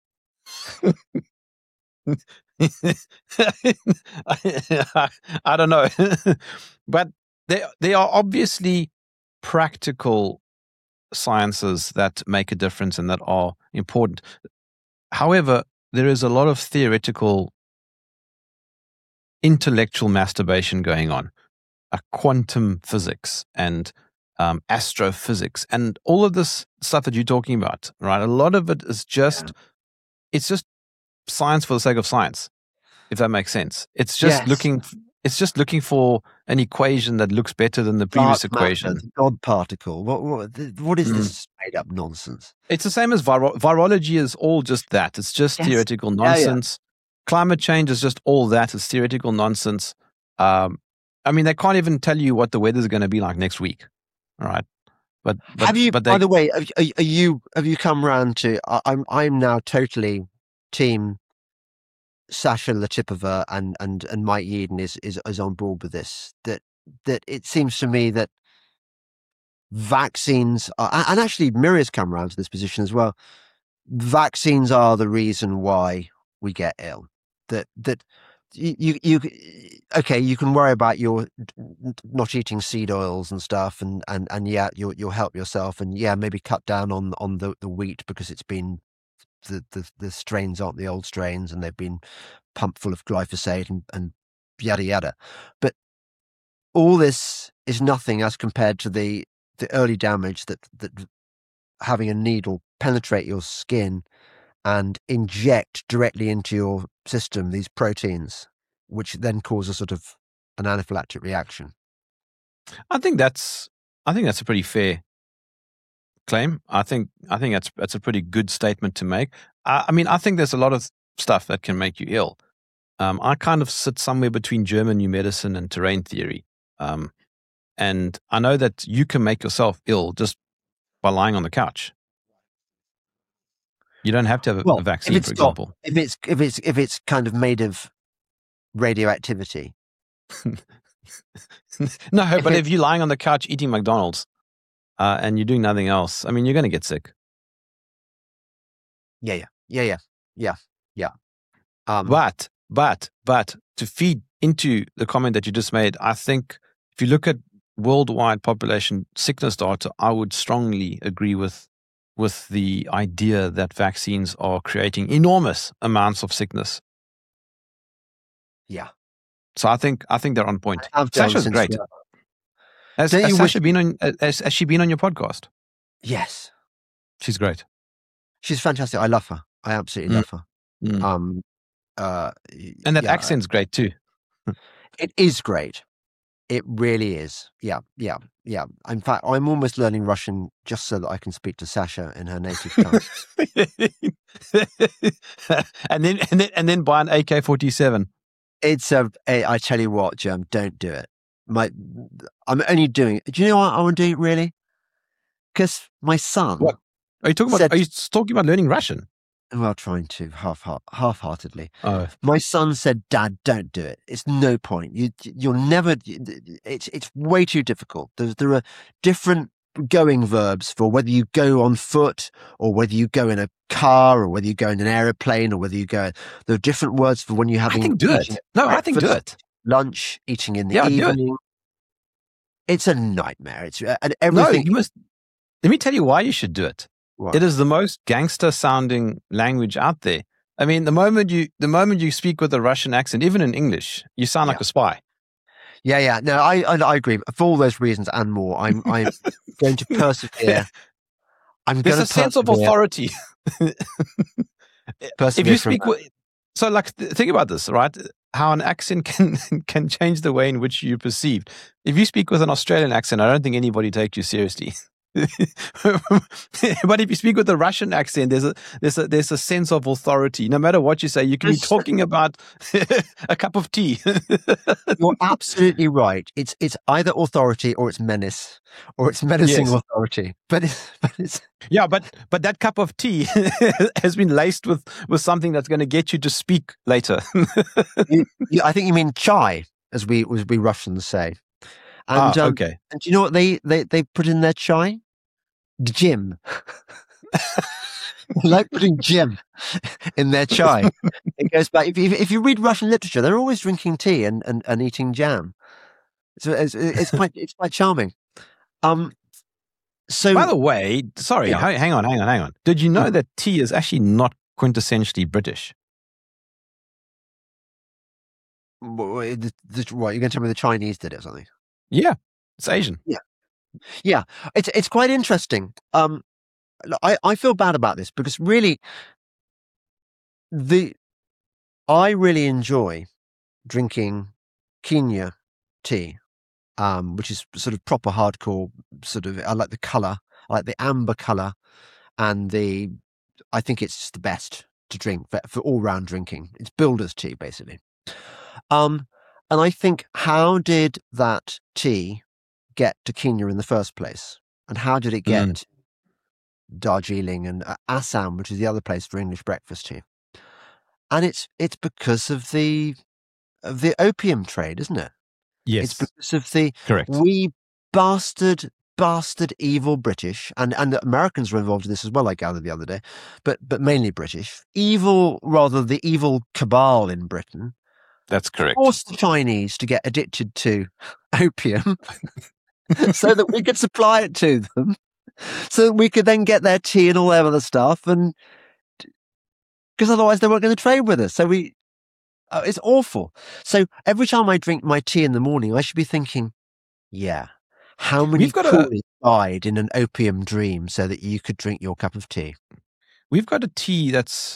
I don't know, but they are obviously practical sciences that make a difference and that are important. However, there is a lot of theoretical, intellectual masturbation going on. Quantum physics and astrophysics and all of this stuff that you're talking about, right? A lot of it is it's just science for the sake of science, if that makes sense. It's just looking It's just looking for an equation that looks better than the previous equation. The God particle. What is this made up nonsense? It's the same as virology is all just that. It's just theoretical nonsense. Climate change is just all that. It's theoretical nonsense. I mean, they can't even tell you what the weather's going to be like next week. All right. But have you? By the way, have you come round to? I'm now totally team Sasha Latypova and Mike Yeadon is on board with this. That it seems to me that vaccines are, and actually Miria's come around to this position as well. Vaccines are the reason why we get ill. That you you can worry about your not eating seed oils and stuff, and yeah, you'll help yourself, and yeah, maybe cut down on the wheat because it's been the strains aren't the old strains and they've been pumped full of glyphosate and yada yada. But all this is nothing as compared to the early damage that having a needle penetrate your skin and inject directly into your system these proteins, which then cause a sort of an anaphylactic reaction. I think that's a pretty fair claim. I think that's a pretty good statement to make. I mean, I think there's a lot of stuff that can make you ill. I kind of sit somewhere between German new medicine and terrain theory. And I know that you can make yourself ill just by lying on the couch. You don't have to have a vaccine, for example. If it's kind of made of radioactivity. No, but if you're lying on the couch eating McDonald's and you're doing nothing else, I mean, you're going to get sick. Yeah. But to feed into the comment that you just made, I think if you look at worldwide population sickness data, I would strongly agree with the idea that vaccines are creating enormous amounts of sickness. Yeah. So I think they're on point. Sasha's great. Has she been on your podcast? Yes. She's great. She's fantastic. I love her. I absolutely love her. And that accent's great too. It is great. It really is. Yeah. In fact, I'm almost learning Russian just so that I can speak to Sasha in her native tongue. and then buy an AK-47. I tell you what, Jim, don't do it. I'm only doing it. Do you know why I want to do it really? Because my son. What are you talking about? Are you talking about learning Russian? Well, trying to half-heartedly. Oh. My son said, "Dad, don't do it. It's no point. You'll never. It's way too difficult. There are different going verbs for whether you go on foot or whether you go in a car or whether you go in an aeroplane or whether you go. There are different words for when you're having. I think do it. No, I think do it. Lunch, eating in the evening. It's a nightmare. And everything. No, you must. Let me tell you why you should do it. What? It is the most gangster-sounding language out there. I mean, the moment you speak with a Russian accent, even in English, you sound like a spy. Yeah. No, I agree. For all those reasons and more, I'm going to persevere. There's a sense of authority. If you speak, so like think about this, right? How an accent can change the way in which you're perceived. If you speak with an Australian accent, I don't think anybody takes you seriously. But if you speak with a Russian accent, there's a sense of authority. No matter what you say, you can be talking about a cup of tea. You're absolutely right. It's either authority or it's menace, or it's menacing authority. But that cup of tea has been laced with something that's going to get you to speak later. I think you mean chai, as we Russians say. And, okay. And do you know what they put in their chai? Gym. Like putting gym in their chai. It goes back. If you read Russian literature, they're always drinking tea and eating jam. So it's quite charming. So, by the way, sorry, hang on. Did you know that tea is actually not quintessentially British? What, you're going to tell me the Chinese did it or something? Yeah, it's Asian. Yeah. It's quite interesting. I feel bad about this because really, I really enjoy drinking Kenya tea, which is sort of proper hardcore. Sort of, I like the color. I like the amber color, and I think it's just the best to drink for all round drinking. It's builder's tea, basically. And I think, how did that tea get to Kenya in the first place? And how did it get Darjeeling and Assam, which is the other place for English breakfast tea? And it's because of the opium trade, isn't it? Yes. It's because of the Correct. We bastard evil British, and the Americans were involved in this as well, I gathered the other day, but mainly British. The evil cabal in Britain. That's correct. Forced the Chinese to get addicted to opium so that we could supply it to them, so that we could then get their tea and all their other stuff, and because otherwise they weren't going to trade with us. So it's awful. So every time I drink my tea in the morning, I should be thinking, yeah, how many people died in an opium dream so that you could drink your cup of tea? We've got a tea that's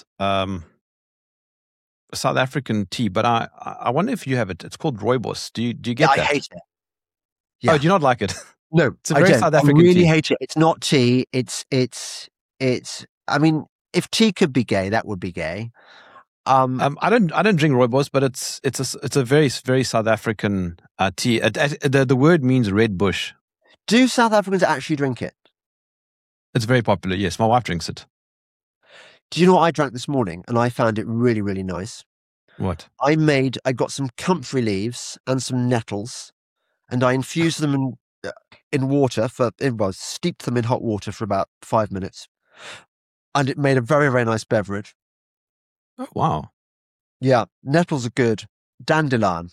South African tea, but I wonder if you have it. It's called Rooibos. Do you get that? I hate it. Yeah. Oh, do you not like it? No, it's a very South African tea. I really tea. hate it. It's not tea. It's. I mean, if tea could be gay, that would be gay. I don't drink Rooibos, but it's a very, very South African tea. The word means red bush. Do South Africans actually drink it? It's very popular. Yes, my wife drinks it. Do you know what I drank this morning? And I found it really, really nice. What? I got some comfrey leaves and some nettles, and I infused them in water steeped them in hot water for about 5 minutes, and it made a very, very nice beverage. Oh, wow. Yeah, nettles are good. Dandelion.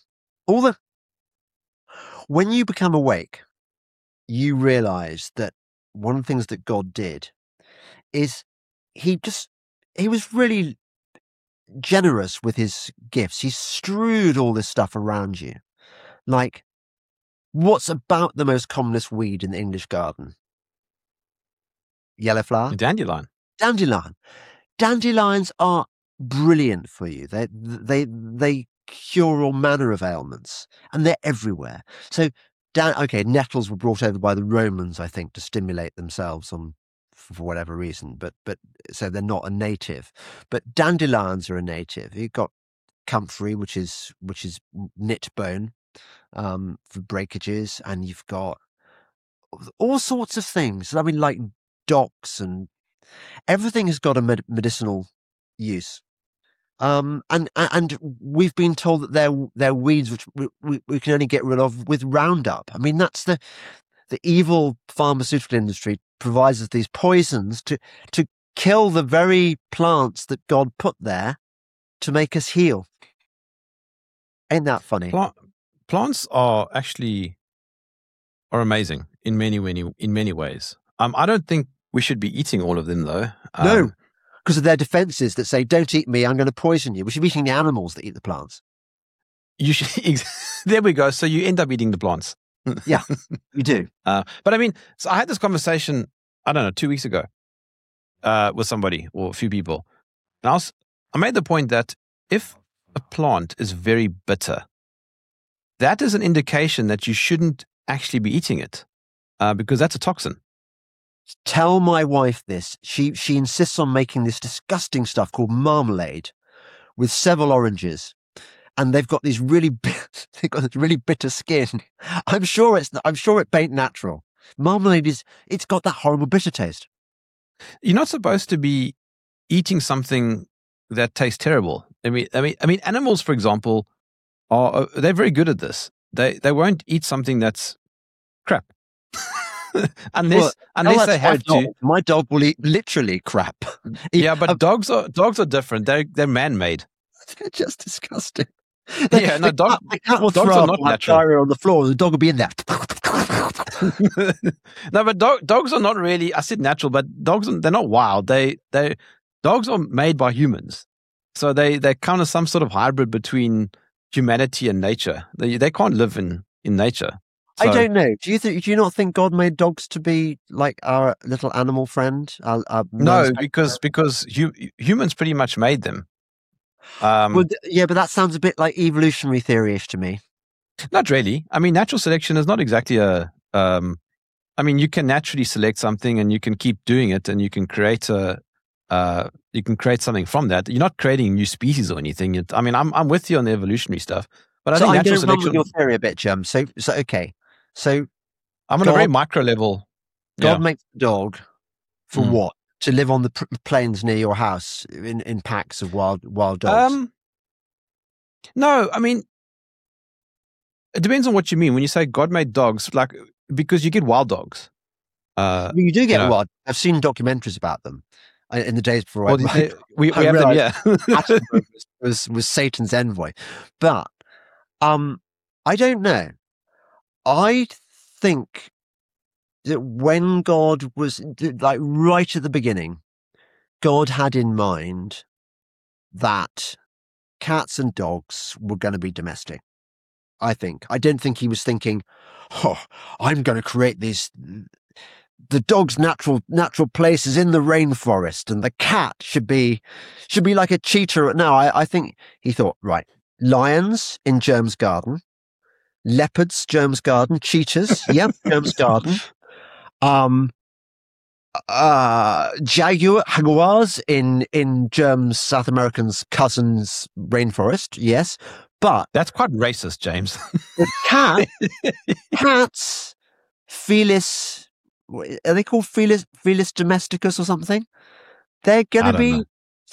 When you become awake, you realize that one of the things that God did is he was really generous with his gifts. He strewed all this stuff around you. Like, what's about the most commonest weed in the English garden? Yellow flower? Dandelion. Dandelions are brilliant for you. They cure all manner of ailments, and they're everywhere. So, nettles were brought over by the Romans, I think, to stimulate themselves for whatever reason, but so they're not a native. But dandelions are a native. You've got comfrey, which is knit bone for breakages, and you've got all sorts of things. I mean, like docks, and everything has got a medicinal use. And we've been told that they're weeds which we can only get rid of with Roundup. I mean, that's the evil pharmaceutical industry provides us these poisons to kill the very plants that God put there to make us heal. Ain't that funny? Plants are amazing in many ways. I don't think we should be eating all of them, though. No, because of their defenses that say, "Don't eat me, I'm going to poison you." We should be eating the animals that eat the plants. You should. There we go. So you end up eating the plants. Yeah, you do. But I mean, so I had this conversation, I don't know, 2 weeks ago with somebody or a few people. And I made the point that if a plant is very bitter, that is an indication that you shouldn't actually be eating it because that's a toxin. Tell my wife this. She insists on making this disgusting stuff called marmalade with several oranges. And they've got this really bitter skin. I'm sure it ain't natural. Marmalade it's got that horrible bitter taste. You're not supposed to be eating something that tastes terrible. I mean, animals, for example, they're very good at this. They won't eat something that's crap. unless they have to. My dog will eat literally crap. Yeah, but dogs are different. They're man-made. They're just disgusting. Dogs are not natural. Diarrhea on the floor. The dog will be in there. No, but dogs are not really. I said natural, but dogs they're not wild. Dogs are made by humans, so they're kind of some sort of hybrid between humanity and nature. They can't live in nature. So, I don't know. Do you not think God made dogs to be like our little animal friend? No, because humans pretty much made them. But that sounds a bit like evolutionary theory-ish to me. Not really. I mean, natural selection is not exactly a. I mean, you can naturally select something, and you can keep doing it, and you can create something from that. You're not creating new species or anything. I mean, I'm with you on the evolutionary stuff, but I think natural selection. Run with your theory a bit, Jim. So okay. So I'm on a very micro level. God makes the dog for what? To live on the plains near your house in packs of wild dogs? No, I mean, it depends on what you mean when you say God made dogs. Like, because you get wild dogs. You do get wild. I've seen documentaries about them in the days before. We have them, yeah. Attenborough was Satan's envoy, but I don't know. I think that when God was like right at the beginning, God had in mind that cats and dogs were going to be domestic. I don't think he was thinking, I'm going to create the dog's natural place is in the rainforest, and the cat should be like a cheetah. No, I think he thought, right, lions in Germ's garden, leopards, Germ's garden, cheetahs, Germ's garden, jaguars in Germ's South American's cousin's rainforest, yes, but that's quite racist, James. The cats, Felis, are they called Felis domesticus or something? They're going to be,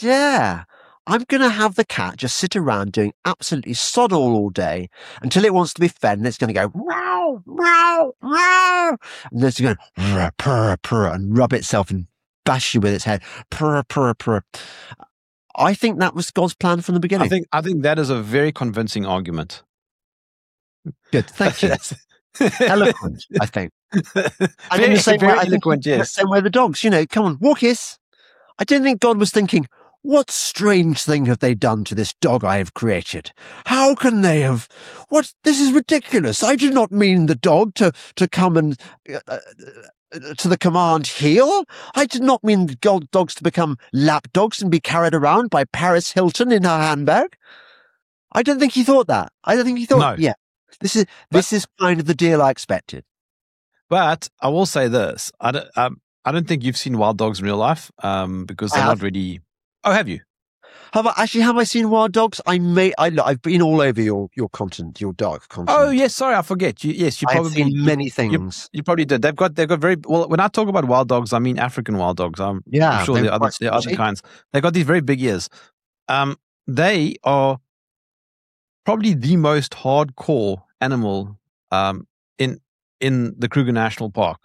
I'm going to have the cat just sit around doing absolutely sod all day until it wants to be fed, and it's going to go, meow, meow, meow. And then it's going to purr, purr, and rub itself and bash you with its head. Purr, purr, purr. I think that was God's plan from the beginning. I think that is a very convincing argument. Good, thank you. Eloquent, I think. And very, in the same very way, eloquent, yes. The same way the dogs, come on, Walkies. I don't think God was thinking, what strange thing have they done to this dog I have created? How can they have? This is ridiculous. I do not mean the dog to come and to the command heel. I did not mean the dogs to become lap dogs and be carried around by Paris Hilton in her handbag. I don't think he thought that. I don't think he thought, this is kind of the deal I expected. But I will say this: I don't think you've seen wild dogs in real life, because they're not really. Oh, have you? Have I seen wild dogs? I've been all over your content, your dog content. Oh yes, sorry, I forget. You probably I've seen many things. You probably did. They've got very well. When I talk about wild dogs, I mean African wild dogs. I'm sure there are other kinds. They've got these very big ears. They are probably the most hardcore animal in the Kruger National Park.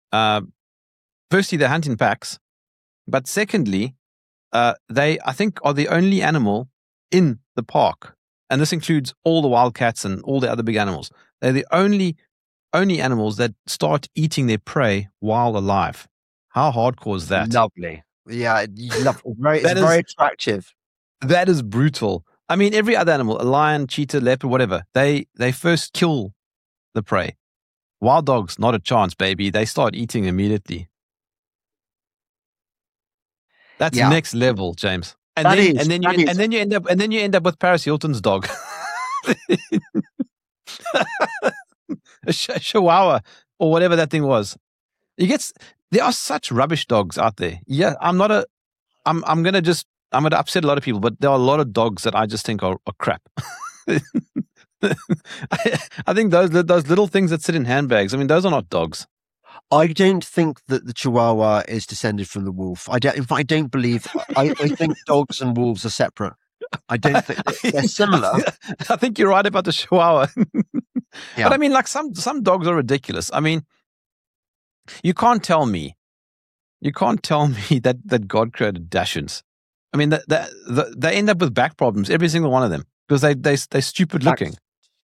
Firstly, they hunt in packs, but secondly, they, I think, are the only animal in the park, and this includes all the wildcats and all the other big animals. They're the only animals that start eating their prey while alive. How hardcore is that? Lovely. Yeah, it's very attractive. That is brutal. I mean, every other animal, a lion, cheetah, leopard, whatever, they first kill the prey. Wild dogs, not a chance, baby. They start eating immediately. That's next level, James. And then you end up with Paris Hilton's dog. A Chihuahua or whatever that thing was. There are such rubbish dogs out there. Yeah, I'm going to upset a lot of people, but there are a lot of dogs that I just think are crap. I think those little things that sit in handbags, I mean, those are not dogs. I don't think that the Chihuahua is descended from the wolf. I don't believe. I think dogs and wolves are separate. I don't think they're similar. I think you're right about the Chihuahua. But I mean, like some dogs are ridiculous. I mean, you can't tell me that God created Dachshunds. I mean, they end up with back problems, every single one of them, because they're stupid looking.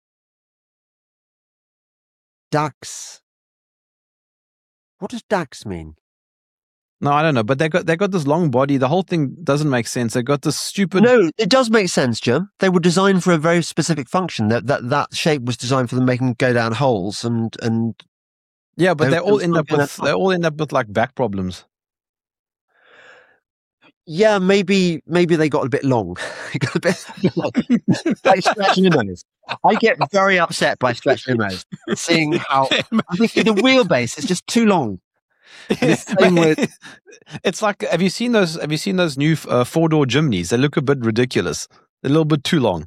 Ducks. What does Dax mean? No, I don't know, but they got this long body. The whole thing doesn't make sense. They got this stupid. No, it does make sense, Jim. They were designed for a very specific function. That shape was designed for them making go down holes and. Yeah, but they all end up with like back problems. Yeah, maybe they got a bit long. Got a bit like stretching your nose. I get very upset by stretching your nose, seeing how I'm thinking the wheelbase is just too long. And it's the same with. It's like, have you seen those new 4-door Jimneys? They look a bit ridiculous. They're a little bit too long.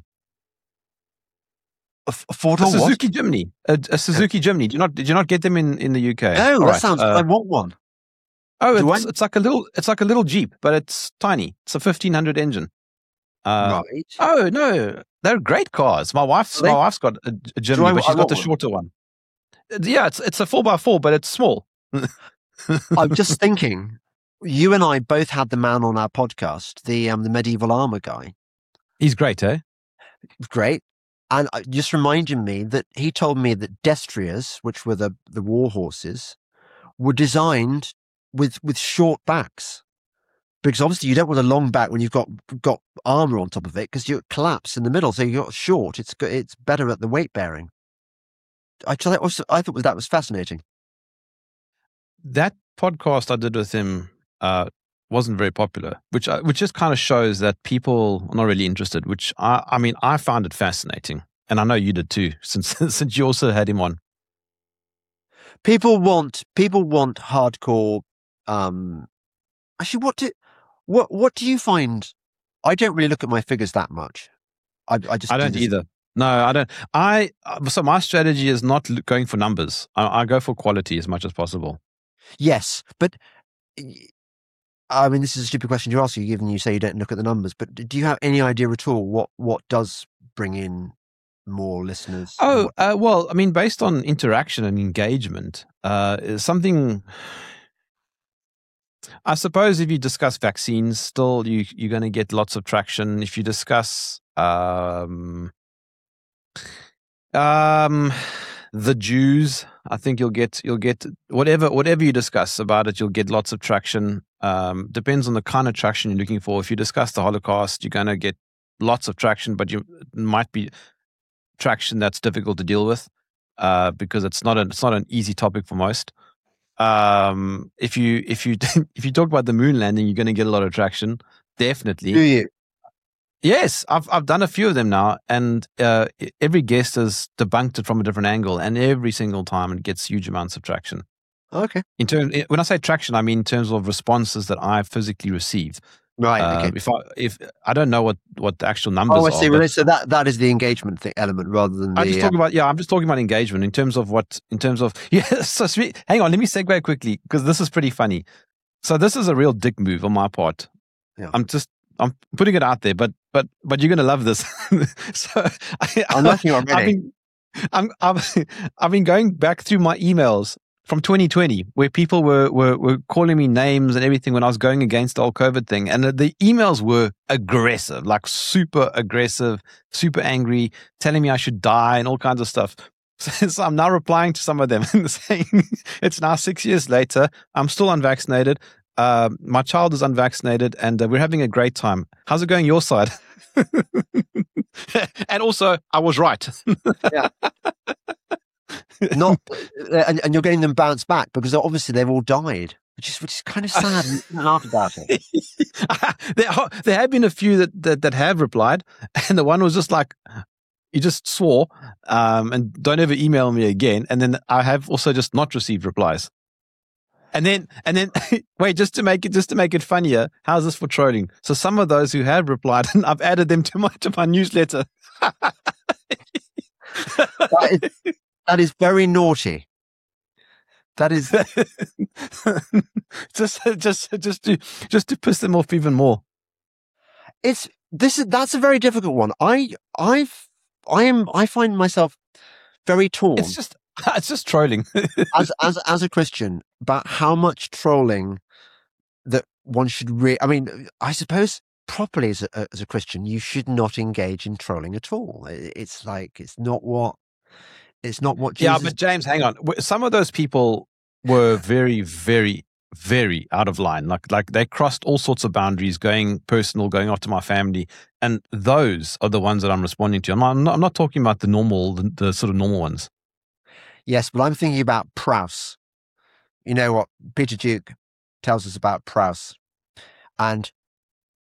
A 4-door Suzuki Jimny. A Suzuki Jimny. Did you not get them in the UK? No, that sounds. I want one. Oh, it's like a little Jeep, but it's tiny. It's a 1500 engine. Right. Oh no, they're great cars. My wife's got a Jimny, but she's got the shorter one. Yeah, it's a 4x4, but it's small. I'm just thinking, you and I both had the man on our podcast, the medieval armor guy. He's great, eh? Great. And just reminding me that he told me that destriers, which were the war horses, were designed with short backs, because obviously you don't want a long back when you've got armor on top of it, because you collapse in the middle. So you got short. It's better at the weight bearing. I thought that was fascinating. That podcast I did with him wasn't very popular, which just kind of shows that people are not really interested. Which I found it fascinating, and I know you did too, since you also had him on. People want hardcore. Actually, what do you find? I don't really look at my figures that much. I don't either. No, I don't. So my strategy is not going for numbers. I go for quality as much as possible. Yes, but I mean, this is a stupid question to ask you, given you say you don't look at the numbers. But do you have any idea at all what does bring in more listeners? Oh, well, I mean, based on interaction and engagement, something. I suppose if you discuss vaccines, still you're going to get lots of traction. If you discuss the Jews, I think you'll get whatever you discuss about it, you'll get lots of traction. Depends on the kind of traction you're looking for. If you discuss the Holocaust, you're going to get lots of traction, but it might be traction that's difficult to deal with because it's not an easy topic for most. If you talk about the moon landing, you're going to get a lot of traction. Definitely. Do you? Yes, I've done a few of them now, and every guest has debunked it from a different angle, and every single time it gets huge amounts of traction. Okay. When I say traction, I mean in terms of responses that I've physically received. Right. Okay. If I don't know what the actual numbers are. Oh, I see. Well, so that is the engagement element rather than. I'm just talking about engagement in terms of So sweet. Hang on, let me segue quickly because this is pretty funny. So this is a real dick move on my part. Yeah. I'm putting it out there, but you're gonna love this. So I'm liking it already. I've been going back through my emails from 2020, where people were calling me names and everything when I was going against the whole COVID thing. And the emails were aggressive, like super aggressive, super angry, telling me I should die and all kinds of stuff. So I'm now replying to some of them and saying, it's now 6 years later, I'm still unvaccinated. My child is unvaccinated and we're having a great time. How's it going your side? And also, I was right. Yeah. Not, and you're getting them bounced back because obviously they've all died, which is kind of sad. And laugh about it. There have been a few that have replied, and the one was just like, "You just swore, and don't ever email me again." And then I have also just not received replies. And then wait, just to make it funnier, how's this for trolling? So some of those who have replied, and I've added them to my newsletter. That is very naughty. That is just to piss them off even more. That's a very difficult one. I find myself very torn. It's just trolling. as a Christian, about how much trolling that one should I mean, I suppose properly as a Christian, you should not engage in trolling at all. It's not what Jesus... Yeah, but James, hang on. Some of those people were very, very, very out of line. Like they crossed all sorts of boundaries, going personal, going after my family, and those are the ones that I'm responding to. I'm not talking about the sort of normal ones. Yes, but I'm thinking about Prowse. You know what Peter Duke tells us about Prowse, and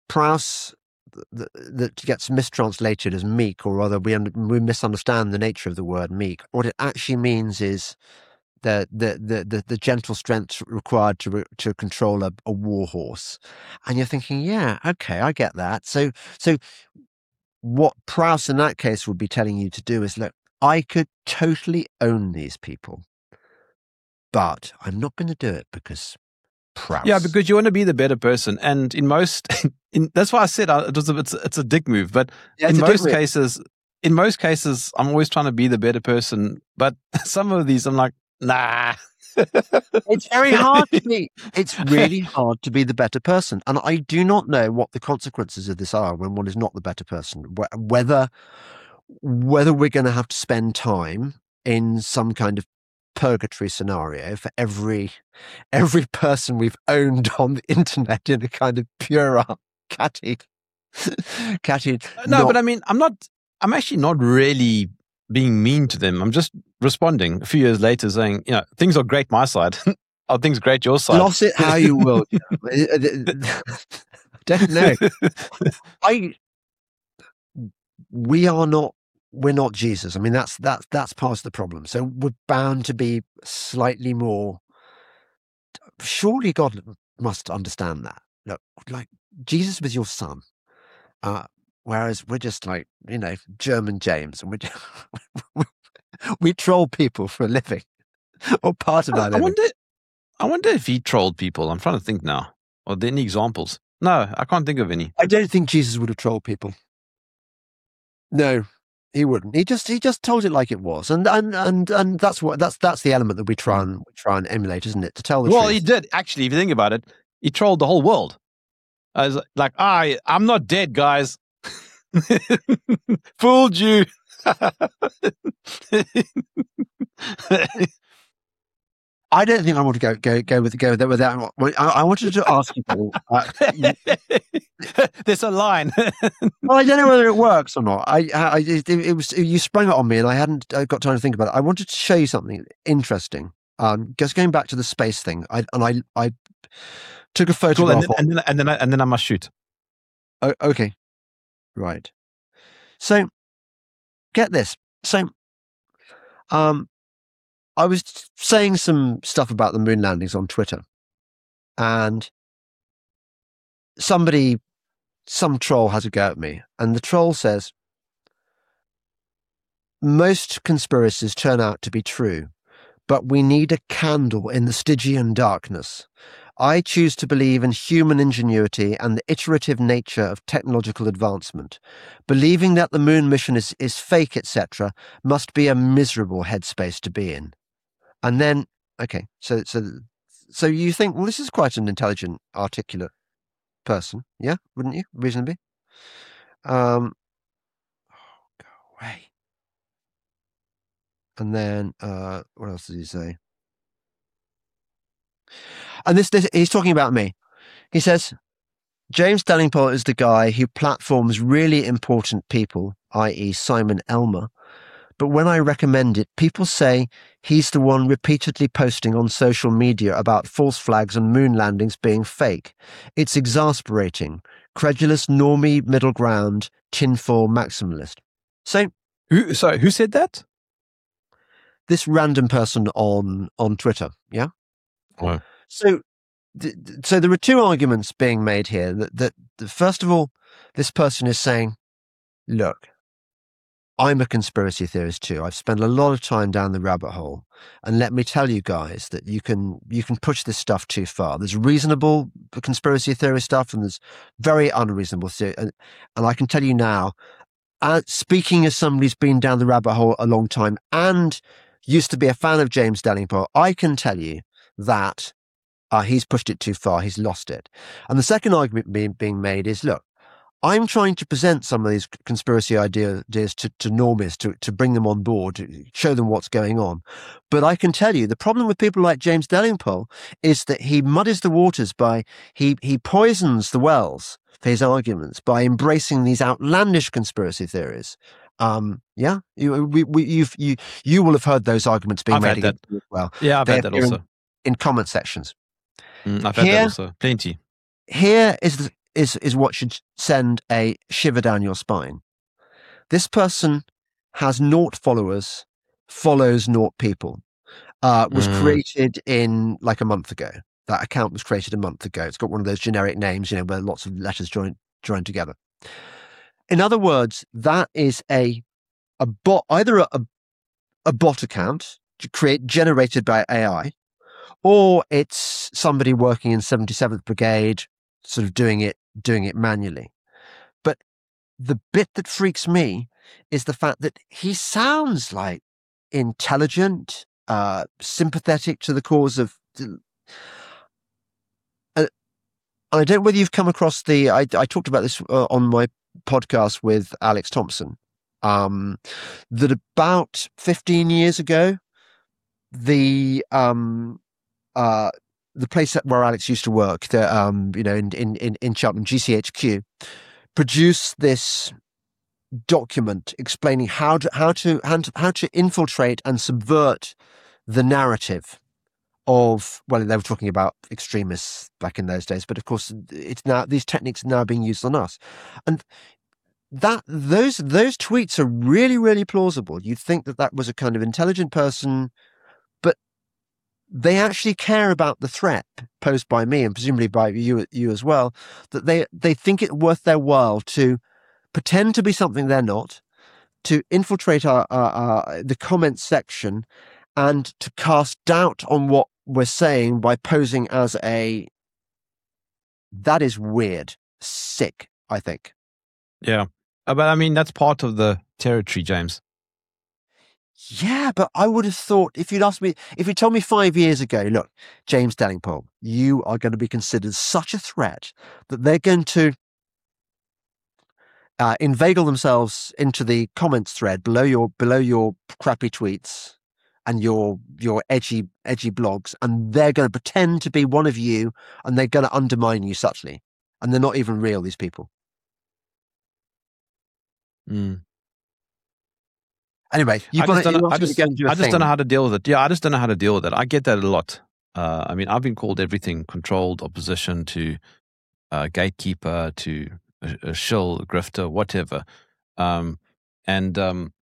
Prouse that gets mistranslated as meek, or rather we misunderstand the nature of the word meek. What it actually means is the gentle strength required to control a war horse. And you're thinking, yeah, okay, I get that. So what Prouse in that case would be telling you to do is, look, I could totally own these people, but I'm not going to do it because Prouse. Yeah, because you want to be the better person. And in most, that's why I said it's a dick move. But in most cases, I'm always trying to be the better person. But some of these, I'm like, nah. It's very hard to be. It's really hard to be the better person. And I do not know what the consequences of this are when one is not the better person. Whether we're going to have to spend time in some kind of purgatory scenario for every person we've owned on the internet in a kind of pure catty. No, but I mean, I'm actually not really being mean to them. I'm just responding a few years later saying, things are great my side. Are things great your side? Gloss it how you will. Don't know. We're not Jesus. I mean, that's part of the problem. So we're bound to be slightly more. Surely God must understand that. Look, like Jesus was your son, whereas we're just like German James, and we troll people for a living, or part of our living. I wonder if he trolled people. I'm trying to think now. Are there any examples? No, I can't think of any. I don't think Jesus would have trolled people. No. He wouldn't. He just told it like it was, and that's the element that we try and emulate, isn't it? To tell the truth. Well, he did actually. If you think about it, he trolled the whole world. I was like, I'm not dead, guys. Fooled you. I don't think I want to go with that. I wanted to ask you, Paul. There's a line. Well, I don't know whether it works or not. It was you sprung it on me, and I hadn't got time to think about it. I wanted to show you something interesting. Just going back to the space thing, I took a photograph. Cool, and then I must shoot. Oh, okay, right. So, get this. So, I was saying some stuff about the moon landings on Twitter, and some troll has a go at me, and the troll says, most conspiracies turn out to be true, but we need a candle in the Stygian darkness. I choose to believe in human ingenuity and the iterative nature of technological advancement. Believing that the moon mission is fake, etc., must be a miserable headspace to be in. And then, okay, so you think, well, this is quite an intelligent, articulate person, yeah? Wouldn't you, reasonably? Go away. And then, what else did he say? And this he's talking about me. He says, James Delingpole is the guy who platforms really important people, i.e. Simon Elmer. But when I recommend it, people say he's the one repeatedly posting on social media about false flags and moon landings being fake. It's exasperating. Credulous, normie, middle ground, tinfoil maximalist. So, who said that? This random person on Twitter, yeah? Wow. So there are two arguments being made here. That first of all, this person is saying, look, I'm a conspiracy theorist too. I've spent a lot of time down the rabbit hole. And let me tell you guys that you can push this stuff too far. There's reasonable conspiracy theory stuff and there's very unreasonable theory. And I can tell you now, speaking as somebody who's been down the rabbit hole a long time and used to be a fan of James Delingpole, I can tell you that he's pushed it too far. He's lost it. And the second argument being made is, look, I'm trying to present some of these conspiracy ideas to normies, to bring them on board, to show them what's going on. But I can tell you, the problem with people like James Delingpole is that he muddies the waters he poisons the wells for his arguments by embracing these outlandish conspiracy theories. Yeah, you will have heard those arguments being made against you as well. Yeah, I've heard that also in comment sections. I've heard that also plenty. Here is is what should send a shiver down your spine. This person has 0 followers, follows 0 people. Was created in like a month ago. That account was created a month ago. It's got one of those generic names, where lots of letters joined together. In other words, that is a bot, either a bot account generated by AI, or it's somebody working in 77th Brigade, sort of doing it manually. But the bit that freaks me is the fact that he sounds like intelligent, sympathetic to the cause of. I don't know whether you've come across I talked about this on my podcast with Alex Thompson. That about 15 years ago, the place where Alex used to work, in Cheltenham, GCHQ, produced this document explaining how to infiltrate and subvert the narrative of, well, they were talking about extremists back in those days, but of course these techniques are now being used on us, and those tweets are really, really plausible. You'd think that was a kind of intelligent person, but they actually care about the threat posed by me and presumably by you as well, that they think it worth their while to pretend to be something they're not, to infiltrate the comments section, and to cast doubt on what we're saying by posing as that is weird, sick, I think. Yeah. But I mean, that's part of the territory, James. Yeah, but I would have thought, if you told me 5 years ago, look, James Delingpole, you are going to be considered such a threat that they're going to inveigle themselves into the comments thread below your crappy tweets and your edgy blogs, and they're going to pretend to be one of you, and they're going to undermine you subtly, and they're not even real, these people. Anyway, I just don't know how to deal with it. Yeah, I just don't know how to deal with it. I get that a lot. I mean, I've been called everything: controlled opposition to gatekeeper to a shill, a grifter, whatever. And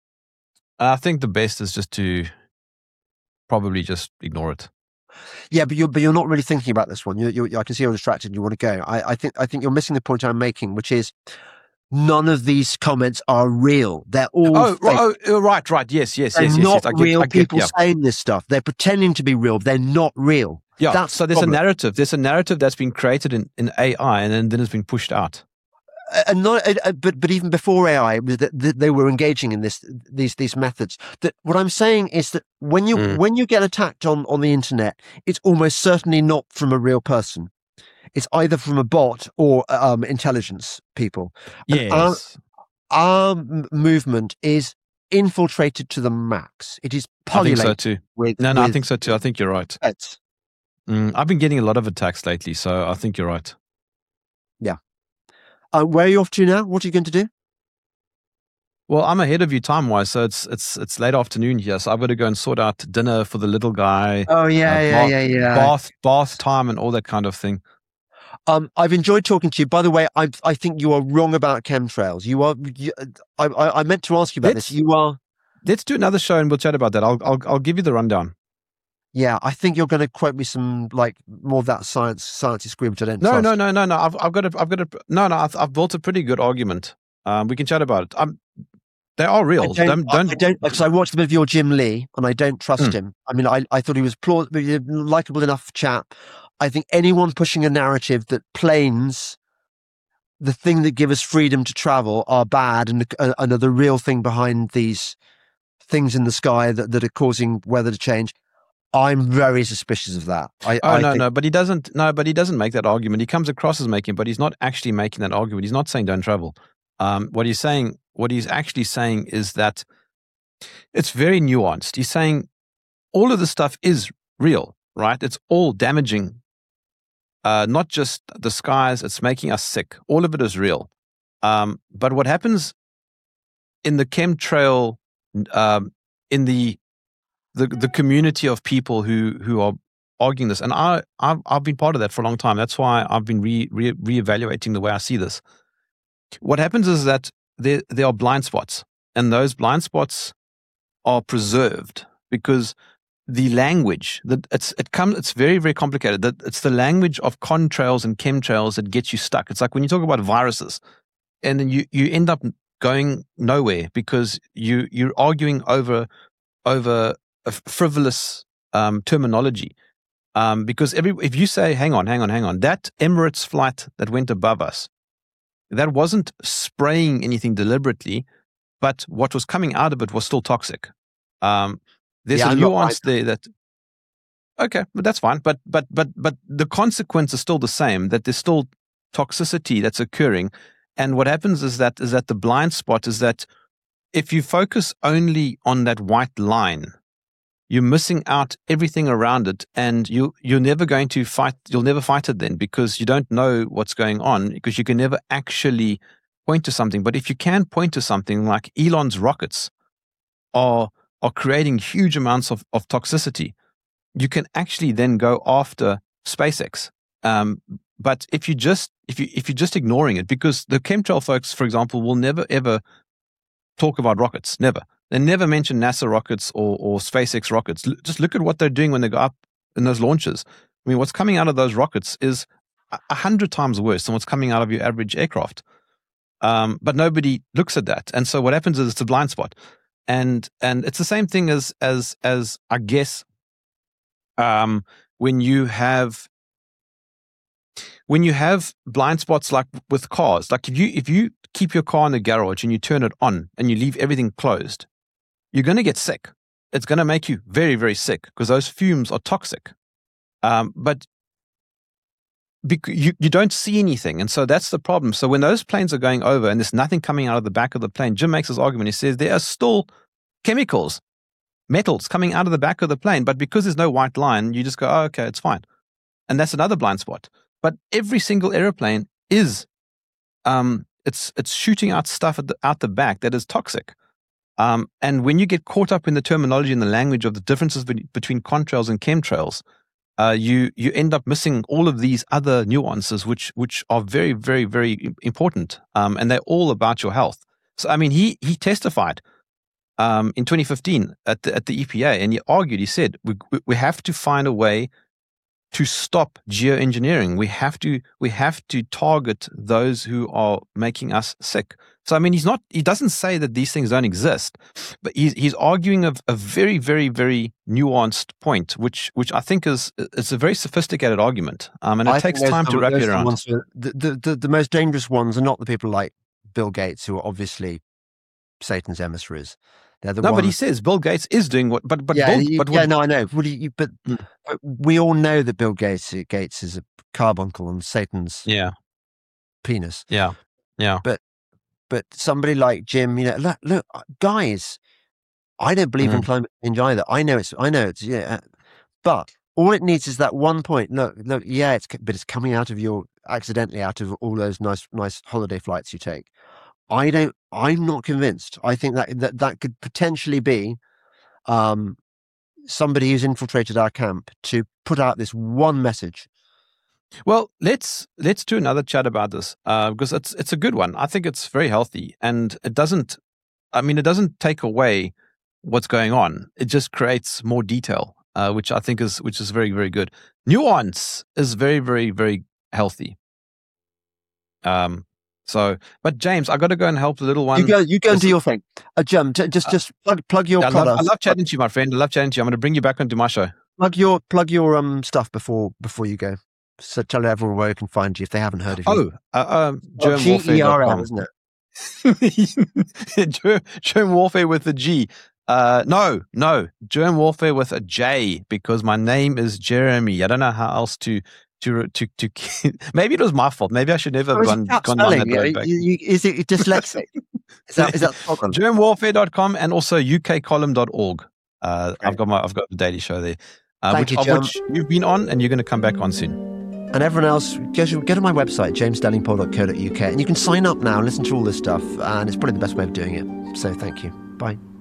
I think the best is just to probably just ignore it. Yeah, but you're not really thinking about this one. I can see you're distracted. You want to go. I think you're missing the point I'm making, which is none of these comments are real. They're all fake. Right. Yes. They're not real people saying this stuff. They're pretending to be real. They're not real. Yeah. So there's a narrative. There's a narrative that's been created in AI, and then it's been pushed out. And but even before AI, they were engaging in these methods. That what I'm saying is that when you get attacked on the internet, it's almost certainly not from a real person. It's either from a bot or intelligence people. Yes. Our movement is infiltrated to the max. It is pullulated. I think so too. I think so too. I think you're right. I've been getting a lot of attacks lately, so I think you're right. Yeah. Where are you off to now? What are you going to do? Well, I'm ahead of you time-wise, so it's late afternoon here, so I've got to go and sort out dinner for the little guy. Oh, yeah. Bath time and all that kind of thing. I've enjoyed talking to you. By the way, I think you are wrong about chemtrails. I meant to ask you about this. You are. Let's do another show and we'll chat about that. I'll give you the rundown. Yeah, I think you're going to quote me some more of that sciencey scream, which I don't. No. I've built a pretty good argument. We can chat about it. They are real. I don't because I watched a bit of your Jim Lee, and I don't trust him. I mean, I thought he was likable enough chap. I think anyone pushing a narrative that planes, the thing that give us freedom to travel, are bad and are the real thing behind these things in the sky that are causing weather to change. I'm very suspicious of that. But he doesn't. No, but he doesn't make that argument. He comes across as making, but he's not actually making that argument. He's not saying don't travel. What he's actually saying is that it's very nuanced. He's saying all of this stuff is real, right? It's all damaging, not just the skies. It's making us sick. All of it is real. But what happens in the chemtrail, in the community of people who are arguing this, and I've been part of that for a long time. That's why I've been reevaluating the way I see this. What happens is that there are blind spots, and those blind spots are preserved because the language it's very, very complicated. That it's the language of contrails and chemtrails that gets you stuck. It's like when you talk about viruses, and then you end up going nowhere because you're arguing over a frivolous terminology. Because if you say, hang on, that Emirates flight that went above us, that wasn't spraying anything deliberately, but what was coming out of it was still toxic. There's a nuance there that, okay, but that's fine. But the consequence is still the same, that there's still toxicity that's occurring. And what happens is that the blind spot is that if you focus only on that white line, you're missing out everything around it, and you're never going to fight. You'll never fight it then, because you don't know what's going on, because you can never actually point to something. But if you can point to something like Elon's rockets are creating huge amounts of toxicity, you can actually then go after SpaceX. But if you're just ignoring it, because the chemtrail folks, for example, will never ever talk about rockets. Never. They never mention NASA rockets or SpaceX rockets. Just look at what they're doing when they go up in those launches. I mean, what's coming out of those rockets is 100 times worse than what's coming out of your average aircraft. But nobody looks at that, and so what happens is it's a blind spot, and it's the same thing as I guess when you have blind spots like with cars. Like if you keep your car in the garage and you turn it on and you leave everything closed, you're going to get sick. It's going to make you very, very sick because those fumes are toxic. But you don't see anything. And so that's the problem. So when those planes are going over and there's nothing coming out of the back of the plane, Jim makes this argument. He says there are still chemicals, metals coming out of the back of the plane. But because there's no white line, you just go, oh, okay, it's fine. And that's another blind spot. But every single airplane is, it's shooting out stuff out the back that is toxic. And when you get caught up in the terminology and the language of the differences between contrails and chemtrails, you end up missing all of these other nuances, which are very, very, very important. And they're all about your health. So, I mean, he testified in 2015 at the EPA, and he argued, he said, we have to find a way to stop geoengineering. We have to target those who are making us sick. So, I mean, he doesn't say that these things don't exist, but he's arguing a very, very, very nuanced point, which I think is a very sophisticated argument. And it takes time to wrap it around. The most dangerous ones are not the people like Bill Gates, who are obviously Satan's emissaries. They're the ones... but he says Bill Gates is doing what, but I know. But we all know that Bill Gates is a carbuncle on Satan's penis. Yeah. But somebody like Jim, look, guys, I don't believe in climate change either. I know it's but all it needs is that one point. Look, it's coming out of accidentally out of all those nice holiday flights you take. I'm not convinced. I think that could potentially be somebody who's infiltrated our camp to put out this one message. Well, let's do another chat about this because it's a good one. I think it's very healthy, and it doesn't take away what's going on. It just creates more detail, which I think is very, very good. Nuance is very, very, very healthy. But James, I got to go and help the little one. You go and do your thing. Jim, just plug your product. I love chatting to you, my friend. I love chatting to you. I'm going to bring you back onto my show. Plug your stuff before you go. So tell everyone where you can find you if they haven't heard of you. GermWarfare.com, isn't it? Germ Warfare with a G. No, Germ Warfare with a J, because my name is Jeremy. I don't know how else to maybe it was my fault. Maybe I should never have gone down that road back. Is it dyslexic? Is that the problem? GermWarfare.com and also ukcolumn.org. I've got the daily show there, which you've been on, and you're going to come back on soon. And everyone else, go to my website, jamesdelingpole.co.uk, and you can sign up now and listen to all this stuff, and it's probably the best way of doing it. So thank you. Bye.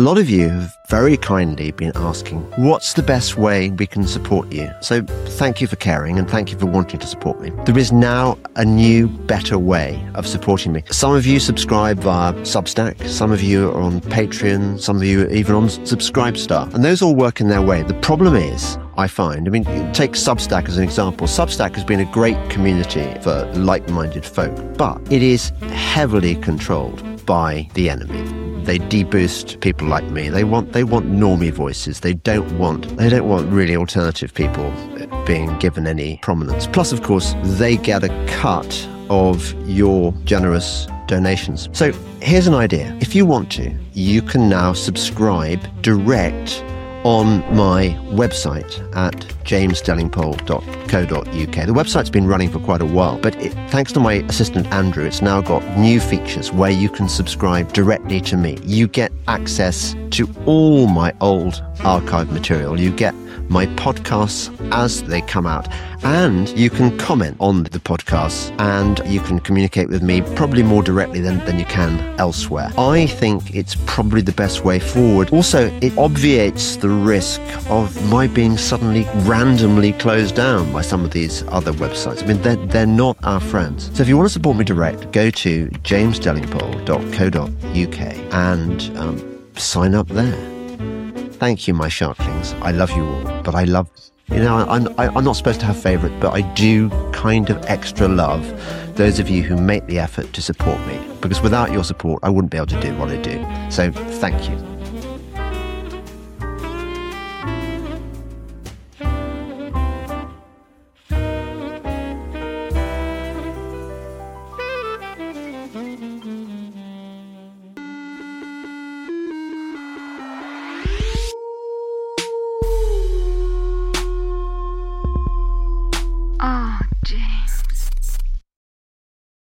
A lot of you have very kindly been asking, what's the best way we can support you? So thank you for caring and thank you for wanting to support me. There is now a new, better way of supporting me. Some of you subscribe via Substack, some of you are on Patreon, some of you are even on Subscribestar, and those all work in their way. The problem is, I find, take Substack as an example. Substack has been a great community for like-minded folk, but it is heavily controlled by the enemy. They deboost people like me. They want normie voices. They don't want really alternative people being given any prominence. Plus, of course, they get a cut of your generous donations. So here's an idea. If you want to, you can now subscribe direct on my website at jamesdellingpole.co.uk. The website's been running for quite a while, but thanks to my assistant Andrew, it's now got new features where you can subscribe directly to me. You get access to all my old archive material. You get my podcasts as they come out, and you can comment on the podcasts and you can communicate with me probably more directly than you can elsewhere. I think it's probably the best way forward. Also, it obviates the risk of my being suddenly randomly closed down by some of these other websites. They're not our friends. So if you want to support me direct, go to jamesdellingpole.co.uk and sign up there. Thank you, my sharklings. I love you all, but I'm not supposed to have favourites, but I do kind of extra love those of you who make the effort to support me, because without your support, I wouldn't be able to do what I do. So thank you.